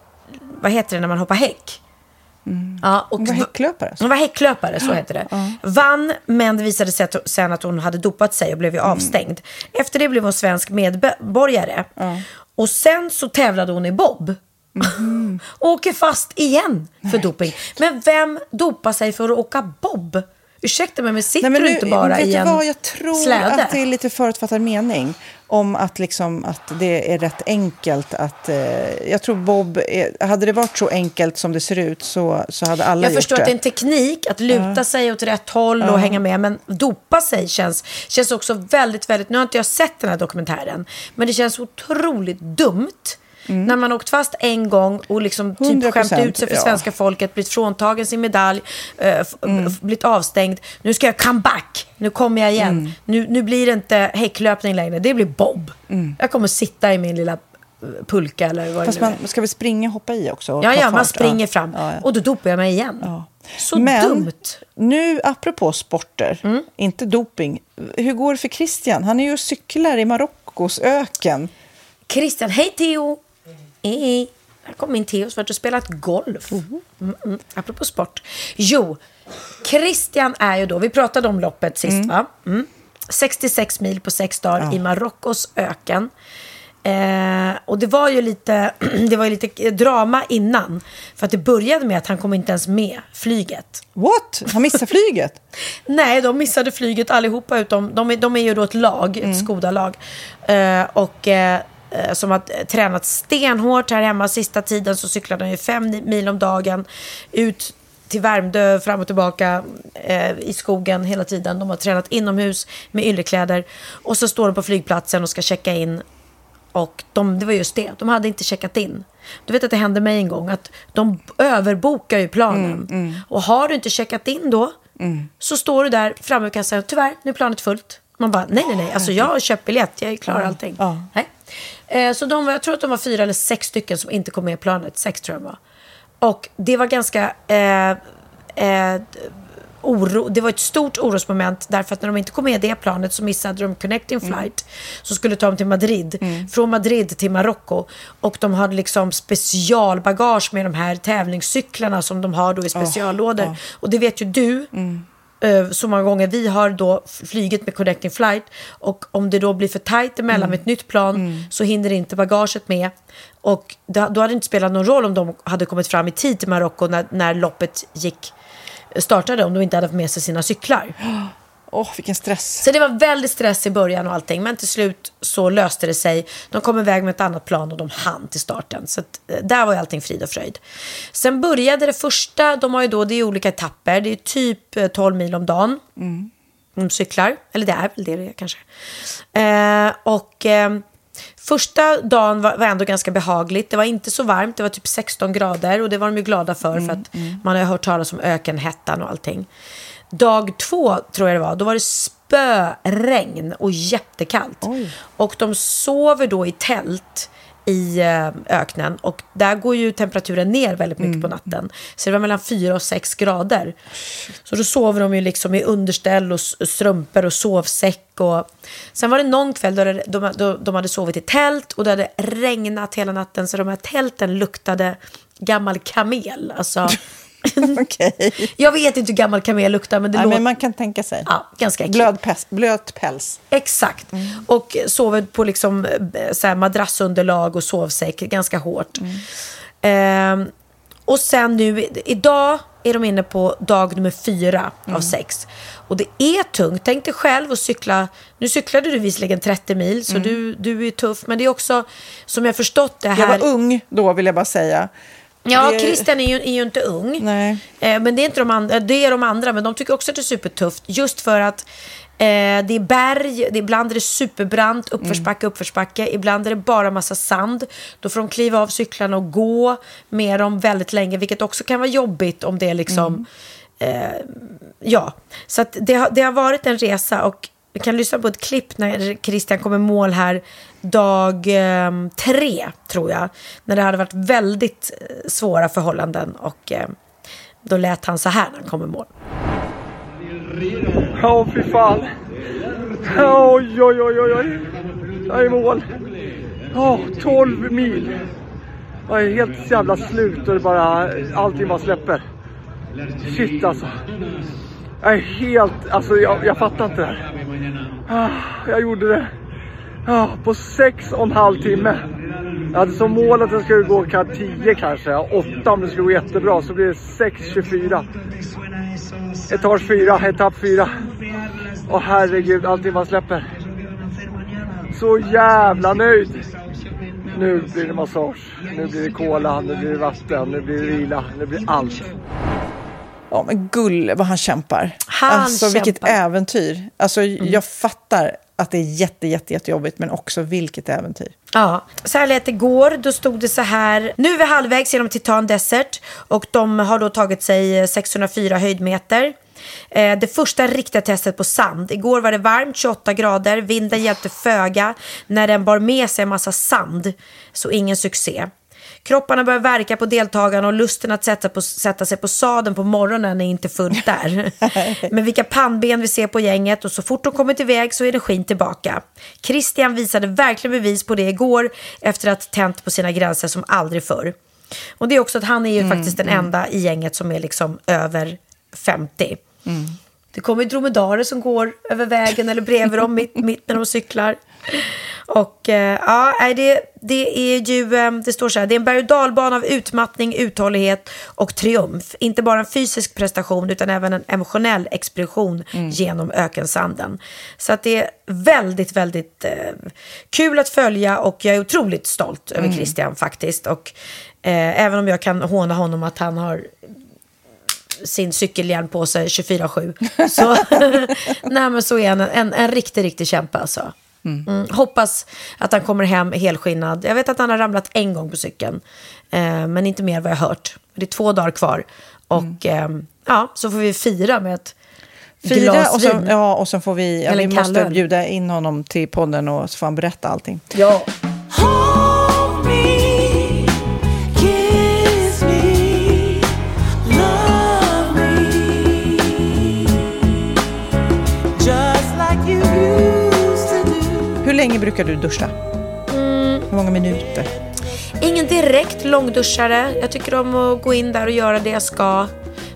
vad heter det när man hoppar häck? Mm. Ja, och hon var häcklöpare. Hon var häcklöpare, så heter det. Ja. Vann, men det visade sig att, sen att hon hade dopat sig och blev ju avstängd. Mm. Efter det blev hon svensk medborgare. Ja. Och sen så tävlade hon i bob. Mm. Och åker fast igen för Nej. doping. Men vem dopar sig för att åka bob? Ursäkta mig, men sitter Nej, men nu, du inte bara i en vad, jag tror släde? Att det är lite förutfattad mening om att, liksom, att det är rätt enkelt att... Eh, jag tror Bob... Är, hade det varit så enkelt som det ser ut så, så hade alla jag gjort det. Jag förstår att det är en teknik att luta ja. sig åt rätt håll och ja. hänga med. Men dopa sig känns, känns också väldigt, väldigt... Nu har inte jag sett den här dokumentären. Men det känns otroligt dumt. Mm. När man åkt fast en gång och liksom typ skämt ut sig för ja. svenska folket, blivit fråntagen sin medalj, äh, f- mm. blivit avstängd. Nu ska jag come back. Nu kommer jag igen. Mm. Nu, nu blir det inte häcklöpning längre. Det blir bob. Mm. Jag kommer sitta i min lilla pulka eller vad Fast det nu man, ska vi springa och hoppa i också? Ja, ja, fart? man springer ja. fram. Ja, ja. Och då dopar jag mig igen. Ja. Så Men, dumt. Nu apropå sporter, mm. inte doping. Hur går det för Christian? Han är ju och cyklar i Marockos öken. Christian, hej Theo! Hej, här kom min Theo för att du spelat golf. Mm, mm. Apropå sport. Jo, Christian är ju då, vi pratade om loppet sist mm. va? Mm. sextiosex mil på sex dagar ja. i Marockos öken. Eh, och det var ju lite det var ju lite drama innan. För att det började med att han kom inte ens med flyget. What? Han missade flyget? Nej, de missade flyget allihopa utom, de är, de är ju då ett lag, mm. ett Skoda-lag. Eh, och... Eh, som har tränat stenhårt här hemma sista tiden, så cyklade han ju fem mil om dagen ut till Värmdö, fram och tillbaka eh, i skogen hela tiden. De har tränat inomhus med yllekläder och så står de på flygplatsen och ska checka in, och de, det var just det, de hade inte checkat in. Du vet att det hände mig en gång att de överbokar ju planen mm, mm. och har du inte checkat in då mm. så står du där framme och kan säga tyvärr, nu är planet fullt. Man bara, nej, nej, nej. Alltså jag har köpt biljett, jag är klar allting. Ja. Nej. Eh, så de, jag tror att de var fyra eller sex stycken som inte kom med i planet. Sex tror jag var. Och det var ganska... Eh, eh, oro, det var ett stort orosmoment, därför att när de inte kom med i det planet så missade de connecting flight mm. som skulle ta dem till Madrid. Mm. Från Madrid till Marocko. Och de hade liksom specialbagage med de här tävlingscyklarna som de har då i speciallådor. Oh, oh. Och det vet ju du... Mm. så många gånger. Vi har då flygit med connecting flight och om det då blir för tajt emellan mm. med ett nytt plan mm. så hinner inte bagaget med. Och då hade det inte spelat någon roll om de hade kommit fram i tid till Marocko när, när loppet gick startade, om de inte hade med sig sina cyklar. Åh, oh, vilken stress. Så det var väldigt stress i början och allting. Men till slut så löste det sig. De kom iväg med ett annat plan och de hann till starten. Så att, där var ju allting frid och fröjd. Sen började det första, de har ju då, det är olika etapper. Det är typ tolv mil om dagen. Mm. De cyklar. Eller det är väl det det är kanske. Eh, och eh, första dagen var, var ändå ganska behagligt. Det var inte så varmt, det var typ sexton grader. Och det var de ju glada för. Mm, för att mm. man har hört talas om ökenhettan och allting. Dag två tror jag det var, då var det spöregn och jättekallt. Oj. Och de sover då i tält i öknen och där går ju temperaturen ner väldigt mycket mm. på natten. Så det var mellan fyra och sex grader. Så då sover de ju liksom i underställ och strumpor och sovsäck. Och sen var det någon kväll då de, då de hade sovit i tält och det hade regnat hela natten. Så de här tälten luktade gammal kamel. Alltså... Okay. Jag vet inte hur gammal kamel luktar, men det Nej, låter... men man kan tänka sig. Ja, ganska äckligt. Blöt, blöt päls. Exakt. Mm. Och sover på liksom så här madrassunderlag och sovsäck ganska hårt. Mm. Eh, och sen nu idag är de inne på dag nummer fyra mm. av sex. Och det är tungt. Tänk dig själv att cykla. Nu cyklade du visserligen trettio mil, så mm. du, du är tuff. Men det är också, som jag förstått det här... Jag var ung då, vill jag bara säga. Ja, det... Christian är ju, är ju inte ung. Nej. Eh, men det är inte de andra, det är de andra, men de tycker också att det är supertufft. Just för att eh, det är berg, det, ibland är det superbrant, uppförsbacke, mm. uppförsbacke. Ibland är det bara massa sand. Då får de kliva av cyklarna och gå med dem väldigt länge, vilket också kan vara jobbigt om det är liksom... Mm. Eh, ja, så att det, har, det har varit en resa och vi kan lyssna på ett klipp när Christian kommer mål här dag eh, tre, tror jag. När det hade varit väldigt eh, svåra förhållanden. Och eh, då lät han så här när han kommer mål. Ja, oh, fy fan. Oj, oj, oj, oj, oj. Jag är i mål. Oh, tolv mil. Jag är helt jävla slut och det bara, allting bara släpper. Shit alltså. Jag är helt, alltså jag, jag fattar inte det här. Ah, jag gjorde det ah, på sex och en halv timme. Jag hade som mål att jag skulle gå tio kanske, åtta om det skulle gå jättebra. Så blir det sex tjugofyra. Etage fyra, etapp fyra. Åh herregud, allting man släpper. Så jävla nöjd. Nu blir det massage, nu blir det cola, nu blir det vatten, nu blir det vila, nu blir allt. Ja, men gull vad han kämpar. Han alltså kämpar. Vilket äventyr. Alltså Mm. jag fattar att det är jätte, jätte, jättejobbigt, men också vilket äventyr. Ja, så här lät det igår. Då stod det så här: nu är vi halvvägs genom Titan Desert och de har då tagit sig sexhundrafyra höjdmeter. Eh, det första riktiga testet på sand. Igår var det varmt, tjugoåtta grader. Vinden hjälpte föga när den bar med sig en massa sand. Så ingen succé. Kropparna börjar verka på deltagarna och lusten att sätta, på, sätta sig på sadeln på morgonen är inte fullt där. Men vilka pannben vi ser på gänget och så fort de kommit iväg så är energin tillbaka. Christian visade verkligen bevis på det igår efter att tänt på sina gränser som aldrig förr. Och det är också att han är ju mm, faktiskt den mm. enda i gänget som är liksom över femtio. Mm. Det kommer dromedarer som går över vägen eller bredvid dem mitt, mitt när de cyklar. Och eh, ja, det, det är ju, eh, det står så här: det är en berg- och dalbana av utmattning, uthållighet och triumf. Inte bara en fysisk prestation utan även en emotionell explosion mm. genom ökensanden. Så att det är väldigt, väldigt eh, kul att följa och jag är otroligt stolt över mm. Christian faktiskt. Och eh, även om jag kan håna honom att han har sin cykelhjälm på sig tjugofyra sju så, nej, men så är han en, en, en riktig, riktig kämpe alltså. Mm. Mm, hoppas att han kommer hem helskinnad. Jag vet att han har ramlat en gång på cykeln, eh, men inte mer vad jag hört. Det är två dagar kvar och mm. eh, ja, så får vi fira med ett fira glas och så, vin. ja, och så får vi, ja, vi måste kallöl. bjuda in honom till podden och så får han berätta allting. Ja. Hur länge brukar du duscha? Mm. Hur många minuter? Ingen direkt långduschare. Jag tycker om att gå in där och göra det jag ska.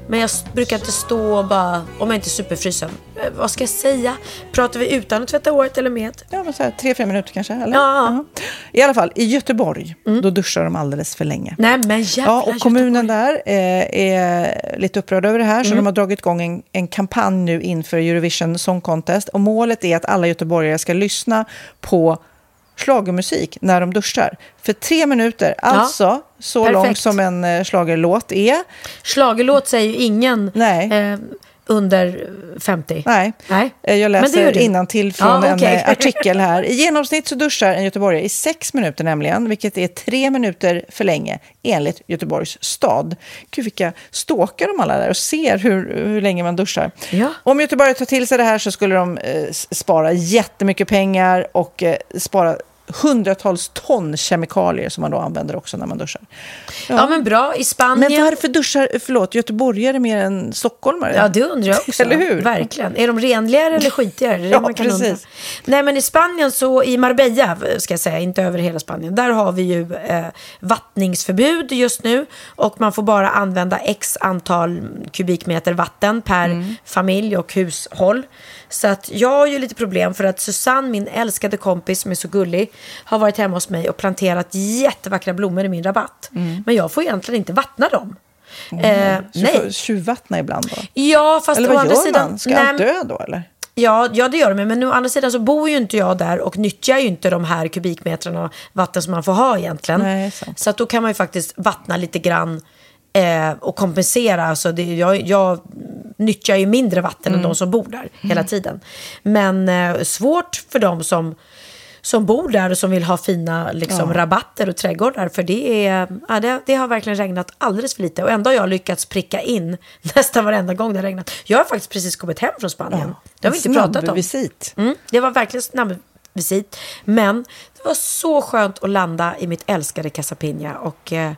Men jag brukar inte stå och bara, om jag inte är superfrysen. Eh, vad ska jag säga? Pratar vi utan att tvätta håret eller med? Ja, men så här, tre, fem minuter kanske, eller? Ja. Uh-huh. I alla fall, i Göteborg, mm. då duschar de alldeles för länge. Nej, men jävla ja, och kommunen Göteborg. där eh, är lite upprörd över det här, mm. så de har dragit igång en, en kampanj nu inför Eurovision Song Contest. Och målet är att alla göteborgare ska lyssna på schlagermusik när de duschar. För tre minuter, alltså ja, så perfekt. Långt som en uh, schlagerlåt är. Schlagerlåt säger ju ingen Nej. Eh, under femtio. Nej, Nej. Jag läser innantill från ja, okay. en artikel här. I genomsnitt så duschar en göteborgare i sex minuter nämligen, vilket är tre minuter för länge enligt Göteborgs stad. Gud, vilka ståkar de alla där och ser hur, hur länge man duschar. Ja. Om Göteborg tar till sig det här så skulle de eh, spara jättemycket pengar och eh, spara hundratals ton kemikalier som man då använder också när man duschar. Ja, ja men bra. I Spanien... Men varför duschar, förlåt, göteborgare mer än stockholmare? Ja, det undrar jag också. Eller hur? Verkligen. Är de renligare eller skitigare? Det är ja, man kan precis. Undra. Nej, men i Spanien så, i Marbella ska jag säga, inte över hela Spanien, där har vi ju eh, vattningsförbud just nu och man får bara använda x antal kubikmeter vatten per mm. familj och hushåll. Så att jag har ju lite problem för att Susanne, min älskade kompis som är så gullig, har varit hemma hos mig och planterat jättevackra blommor i min rabatt. Mm. Men jag får egentligen inte vattna dem. Mm. Eh, så nej. du får tjuvvattna ibland då? Ja, fast eller å vad andra gör sidan... man? Ska allt dö då, eller? Ja, ja, det gör de. Men å andra sidan så bor ju inte jag där och nyttjar ju inte de här kubikmetrarna vatten som man får ha egentligen. Nej, så att då kan man ju faktiskt vattna lite grann eh, och kompensera. Alltså det, jag, jag nyttjar ju mindre vatten mm. än de som bor där mm. hela tiden. Men eh, svårt för dem som, som bor där och som vill ha fina liksom, ja. rabatter och trädgårdar. För det, är, ja, det, det har verkligen regnat alldeles för lite. Och ändå har jag lyckats pricka in nästan varenda gång det har regnat. Jag har faktiskt precis kommit hem från Spanien. Ja. Det har vi inte pratat om. Visit. Mm, det var verkligen snabb visit. Men det var så skönt att landa i mitt älskade Casapinha. Och äh,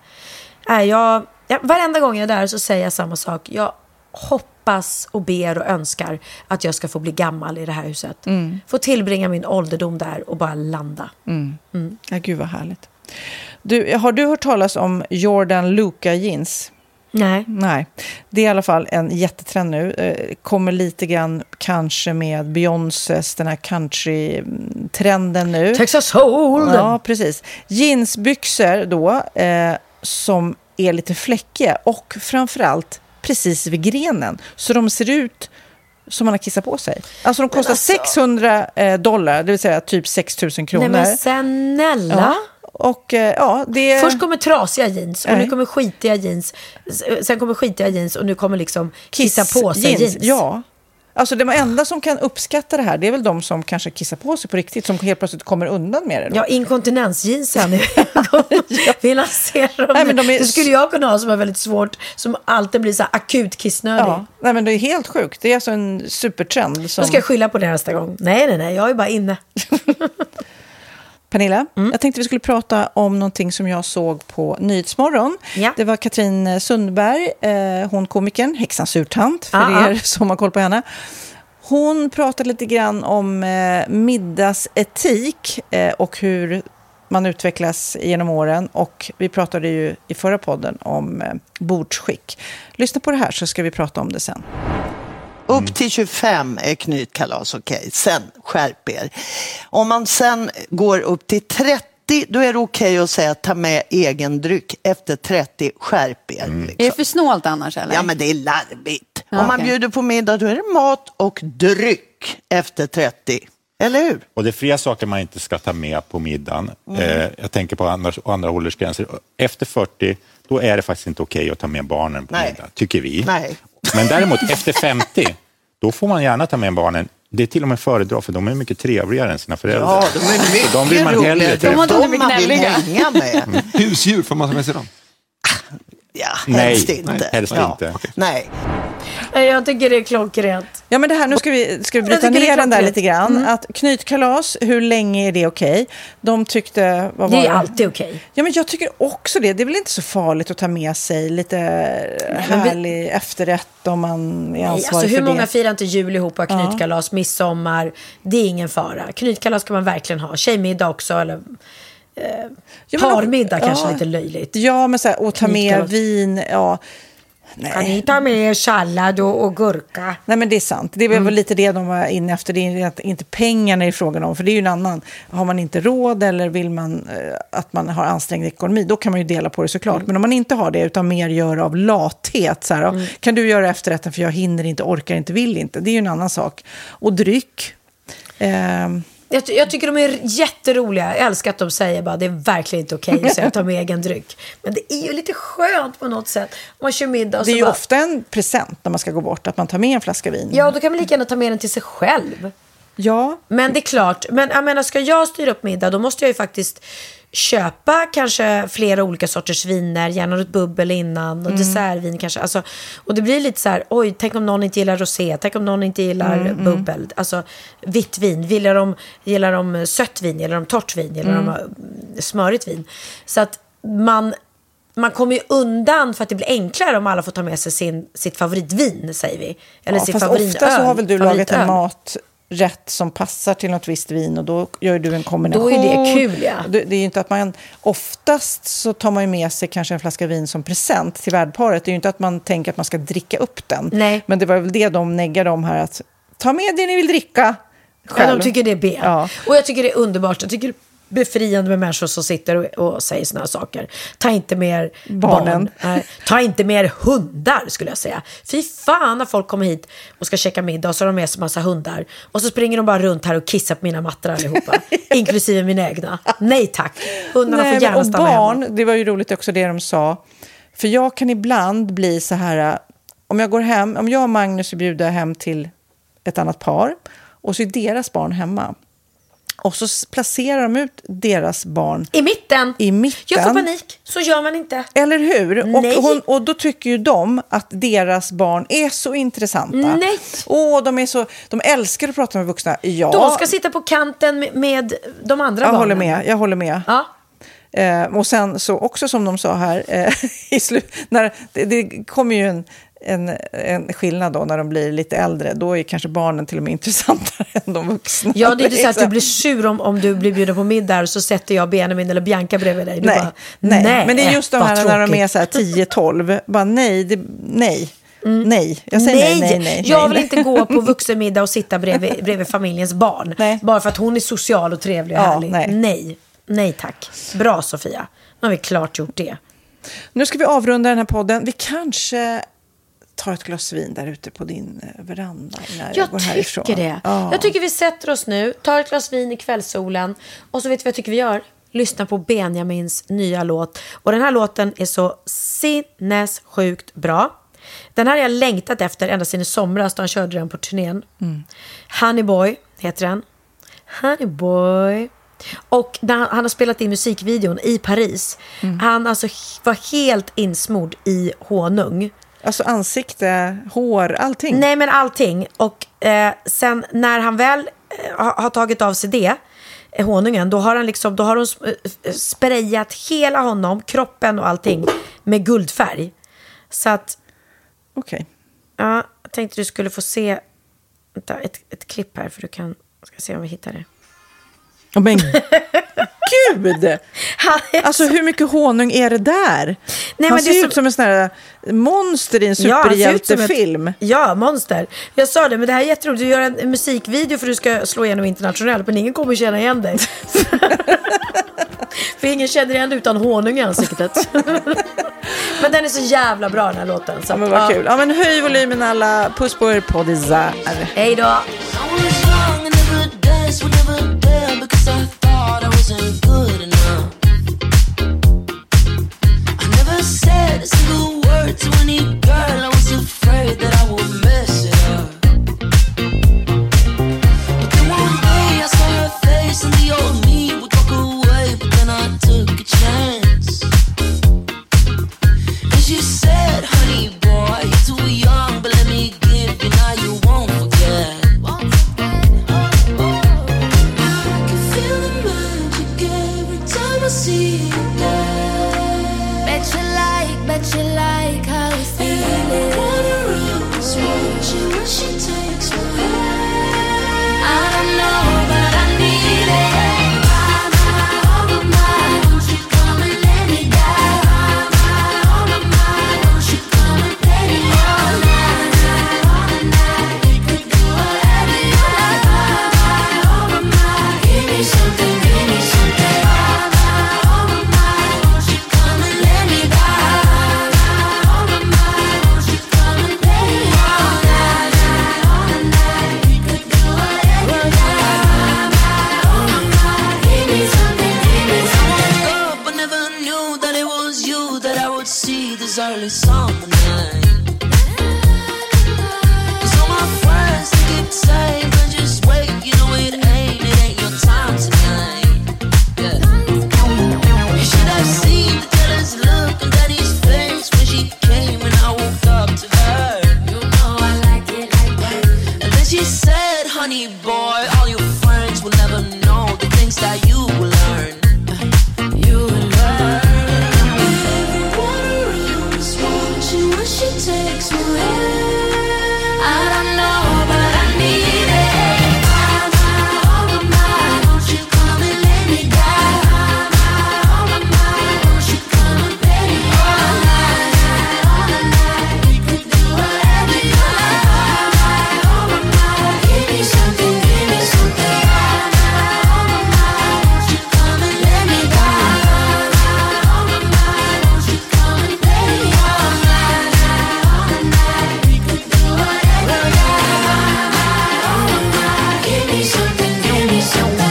jag, ja, varenda gång jag är där så säger jag samma sak. Jag hoppas och ber och önskar att jag ska få bli gammal i det här huset. Mm. Få tillbringa min ålderdom där och bara landa. Mm. Mm. Ja, gud vad härligt. Du, har du hört talas om Jordan Luca jeans? Nej. Nej. Det är i alla fall en jättetrend nu. Kommer lite grann kanske med Beyoncés, den här country-trenden nu. Texas Hold'em. Ja, precis. Jeansbyxor då, eh, som är lite fläckiga och framförallt precis vid grenen. Så de ser ut som man har kissat på sig. Alltså de kostar alltså... sexhundra dollar, det vill säga typ sex tusen kronor. Nej men snälla. Ja. Och, ja, det... Först kommer trasiga jeans och Nej. nu kommer skitiga jeans. Sen kommer skitiga jeans och nu kommer liksom kissa Kiss på sig jeans. jeans. Ja. Alltså det enda som kan uppskatta det här, det är väl de som kanske kissar på sig på riktigt, som helt plötsligt kommer undan med det då. Ja, inkontinensjeans här nu. Vi lanserar dem. Nej, men de är... Det skulle jag kunna ha som är väldigt svårt, som alltid blir så här akut kissnödig. Ja. Nej, men det är helt sjukt. Det är alltså en supertrend. Som... Då ska jag skylla på det nästa gång. Nej, nej, nej. Jag är bara inne. Pernilla, mm. jag tänkte vi skulle prata om någonting som jag såg på Nyhetsmorgon. Ja. Det var Katrin Sundberg, eh, hon komikern, häxans surtant, för ah, er ah. som har koll på henne. Hon pratade lite grann om eh, middagsetik eh, och hur man utvecklas genom åren. Och vi pratade ju i förra podden om eh, bordsskick. Lyssna på det här så ska vi prata om det sen. Upp till tjugofem är knytkalas okej. Okay. Sen skärp er. Om man sen går upp till trettio, då är det okej okay att säga ta med egen dryck. Efter trettio, skärp er. Mm. Liksom. Är det för snålt annars eller? Ja, men det är larvigt. Ja, Om man okay. bjuder på middag, då är det mat och dryck efter trettio. Eller hur? Och det är flera saker man inte ska ta med på middagen. Mm. Eh, jag tänker på andra, andra åldersgränser. Efter fyrtio, då är det faktiskt inte okej att ta med barnen på Nej. middag, tycker vi. Nej. Men däremot efter femtio, då får man gärna ta med barnen. Det är till och med föredra, för de är mycket trevligare än sina föräldrar. Ja, de är mycket de vill man hellre träffa. De, de man vill hänga med. Mm. Husdjur, får man ta med sig dem? Ja, Nej, helst inte. Nej, helst ja. inte. Okay. Nej. Jag tycker det är klockrent. Ja, men det här, nu ska vi, ska vi bryta ner den där lite grann. Mm. Att knytkalas, hur länge är det okej? De tyckte... Vad var det är det? alltid okej. Ja, men jag tycker också det. Det är väl inte så farligt att ta med sig lite Nej, härlig vi... efterrätt om man är ansvarig Nej, alltså, för hur det. många firar inte jul ihop av knytkalas, ja. midsommar? Det är ingen fara. Knytkalas kan man verkligen ha. Tjejmiddag också, eller... Eh, ja, parmiddag ja, kanske lite löjligt. Ja, men så här, och ta med vin, ja... Nej. Kan ni ta med sallad och, och gurka? Nej, men det är sant. Det är väl Mm. lite det de var inne efter. Det är inte pengarna i frågan om. För det är ju en annan. Har man inte råd eller vill man eh, att man har ansträngd ekonomi, då kan man ju dela på det såklart. Mm. Men om man inte har det utan mer gör av lathet. Så här, mm. Kan du göra efterrätten för jag hinner inte, orkar inte, vill inte. Det är ju en annan sak. Och dryck. Eh, Jag, jag tycker de är jätteroliga. Jag älskar att de säger bara det är verkligen inte okej att säga att ta med egen dryck. Men det är ju lite skönt på något sätt. Om man kör middag och det är så ju bara... ofta en present när man ska gå bort, att man tar med en flaska vin. Ja, då kan man lika gärna ta med den till sig själv. Ja. Men det är klart, men jag menar, ska jag styra upp middag, då måste jag ju faktiskt köpa kanske flera olika sorters viner, gärna ett bubbel innan och mm. dessertvin kanske. Alltså, och det blir lite så här, oj, tänk om någon inte gillar rosé, tänk om någon inte gillar mm, bubbel. Mm. Alltså vitt vin, gillar de, gillar de sött vin, gillar de torrt vin, gillar mm. de smörigt vin. Så att man, man kommer ju undan för att det blir enklare om alla får ta med sig sin, sitt favoritvin, säger vi. Eller ja, sin fast favoritöl. Ofta så har väl du lagat en favoritöl. mat rätt som passar till något visst vin och då gör du en kombination. Då är det kul, ja. Det, det är ju inte att man, oftast så tar man ju med sig kanske en flaska vin som present till värdparet. Det är ju inte att man tänker att man ska dricka upp den. Nej. Men det var väl det de neggade om här, att ta med det ni vill dricka själv. Ja, de tycker det är B. Ja. Och jag tycker det är underbart. Jag tycker det är befriande med människor som sitter och, och säger såna här saker. Ta inte mer Barnen. barn. Nej, ta inte mer hundar, skulle jag säga. Fy fan när folk kommer hit och ska käka middag och så har de med sig massa hundar. Och så springer de bara runt här och kissar på mina mattor allihopa. Inklusive mina egna. Nej tack. Hundarna Nej, får gärna och stanna barn, hemma. det var ju roligt också det de sa. För jag kan ibland bli så här, om jag går hem, om jag och Magnus bjuder hem till ett annat par och så är deras barn hemma. Och så placerar de ut deras barn I mitten. I mitten. Jag får panik. Så gör man inte. Eller hur? Nej. Och, hon, och då tycker ju de att deras barn är så intressanta. Nej. Åh, de är så, de älskar att prata med vuxna. Ja. De ska sitta på kanten med, med de andra jag barnen. håller med, jag håller med. Ja. Eh, och sen så också som de sa här eh, i slut, när det, det kommer ju en En, en skillnad då när de blir lite äldre. Då är kanske barnen till och med intressantare än de vuxna. Ja, det är inte så att du blir sur om, om du blir bjuden på middag och så sätter jag Benjamin eller Bianca bredvid dig. Du nej, bara, nej. nej, men det är just de här när de är så här tio tolv. Bara nej, det, nej. Mm. Nej, jag säger nej, nej, nej, nej. Jag vill nej. inte gå på vuxenmiddag och sitta bredvid, bredvid familjens barn. Nej. Bara för att hon är social och trevlig och ja, härlig. Nej. nej, nej tack. Bra Sofia, nu har vi klart gjort det. Nu ska vi avrunda den här podden. Vi kanske tar ett glas vin där ute på din veranda när jag, jag går härifrån. Jag tycker det. Ja. Jag tycker vi sätter oss nu, tar ett glas vin i kvällssolen och så vet vi vad jag tycker vi gör. Lyssna på Benjamins nya låt. Och den här låten är så sinnessjukt bra. Den här har jag längtat efter ända sedan i somras då han körde den på turnén. Mm. Honey Boy heter den. Honey Boy. Och när han, han har spelat in musikvideon i Paris. Mm. Han alltså var helt insmord i honung. Alltså ansikte, hår, allting. Nej, men allting. Och eh, sen när han väl eh, har, har tagit av sig det, eh, honungen, då har han liksom, då har de eh, sprayat hela honom, kroppen och allting med guldfärg. Så att okej. Okay. Ja, jag tänkte du skulle få se vänta, ett, ett klipp här för du kan ska se om vi hittar det. Oh, men gud! Alltså hur mycket honung är det där? Nej, han men ser det ut som... som en sån här monster i en superhjältefilm. Ja, ja, monster. Jag sa det, men det här är jätteroligt. Du gör en, en musikvideo för du ska slå igenom internationellt, men ingen kommer känna igen dig. För ingen känner igen utan honung i ansiktet. Men den är så jävla bra den här låten. Så ja, men vad ja. kul. Ja, men höj volymen alla. Puss på er poddisar. Hej då! Because I thought I wasn't good enough. I never said a single word to any girl. I was afraid that I would mess it up. But then one day I saw her face and the old me would walk away. But then I took a chance. And she said, honey boy, you're too young, but let me give you now you won't forget. See you again. Bet you like, bet you like how we feel it. Wanna rose, watching when she takes my hand. I don't know, but I need it. My, my, oh my, won't you come and let me die? My, my, oh my, won't you come and let only summer night. Cause all my friends think it's the same, but just wait, you know it ain't, it ain't your time tonight. Yeah. You should have seen the jealous look on Daddy's face when she came and I woke up to her. You know I like it like that. And then she said, honey boy, all your friends will never know the things that you will learn. You will learn. Everyone around is watching when she takes me away. I don't know, but I need it. My, my, oh my, my, won't you come and let me die? My, my, oh my, my, won't you come and pay me all night, all the night? We could do whatever you like. My, my, oh my, my, give me something, give me something. My, my, oh my, my, won't you come and let me die? My, my, oh my, my, won't you come and pay me all night, all the night? We could do whatever you like. My, oh my, my, give me something, give me something.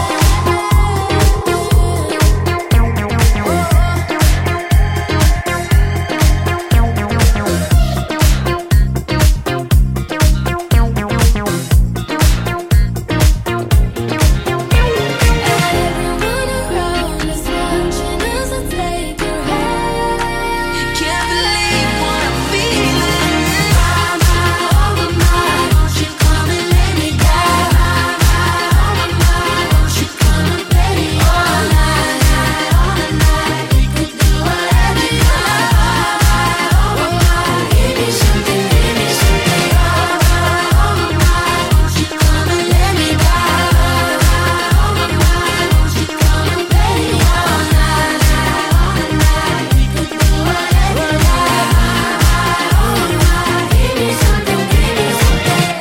Everyone around is watching as I take your hand. Can't believe what I'm feeling. My, my, oh my, my, won't you come and let me die? My, my, oh my, my, won't you come and play me all night, all the night? We could do whatever you like. Oh my, give me something, give me something. Oh my, won't you come and let me die? Oh my, won't you come and play me all night, all the night? We could do whatever you like. Oh my, give me something, give me something.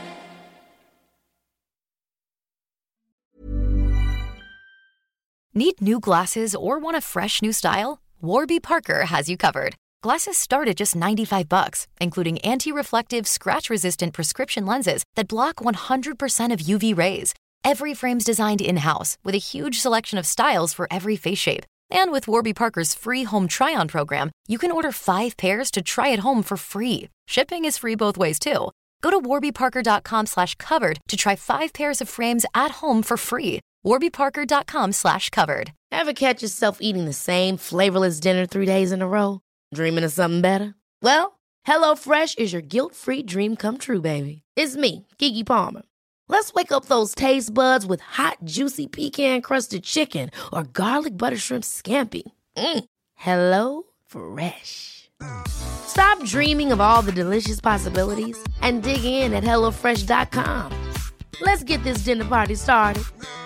Need new glasses or want a fresh new style? Warby Parker has you covered. Glasses start at just ninety-five bucks, including anti-reflective, scratch-resistant prescription lenses that block one hundred percent of U V rays. Every frame's designed in-house with a huge selection of styles for every face shape. And with Warby Parker's free home try-on program, you can order five pairs to try at home for free. Shipping is free both ways, too. Go to warbyparker.com slash covered to try five pairs of frames at home for free. warbyparker.com slash covered. Ever catch yourself eating the same flavorless dinner three days in a row? Dreaming of something better? Well, HelloFresh is your guilt-free dream come true, baby. It's me, Keke Palmer. Let's wake up those taste buds with hot, juicy pecan-crusted chicken or garlic butter shrimp scampi. Mm. Hello Fresh. Stop dreaming of all the delicious possibilities and dig in at hello fresh dot com. Let's get this dinner party started.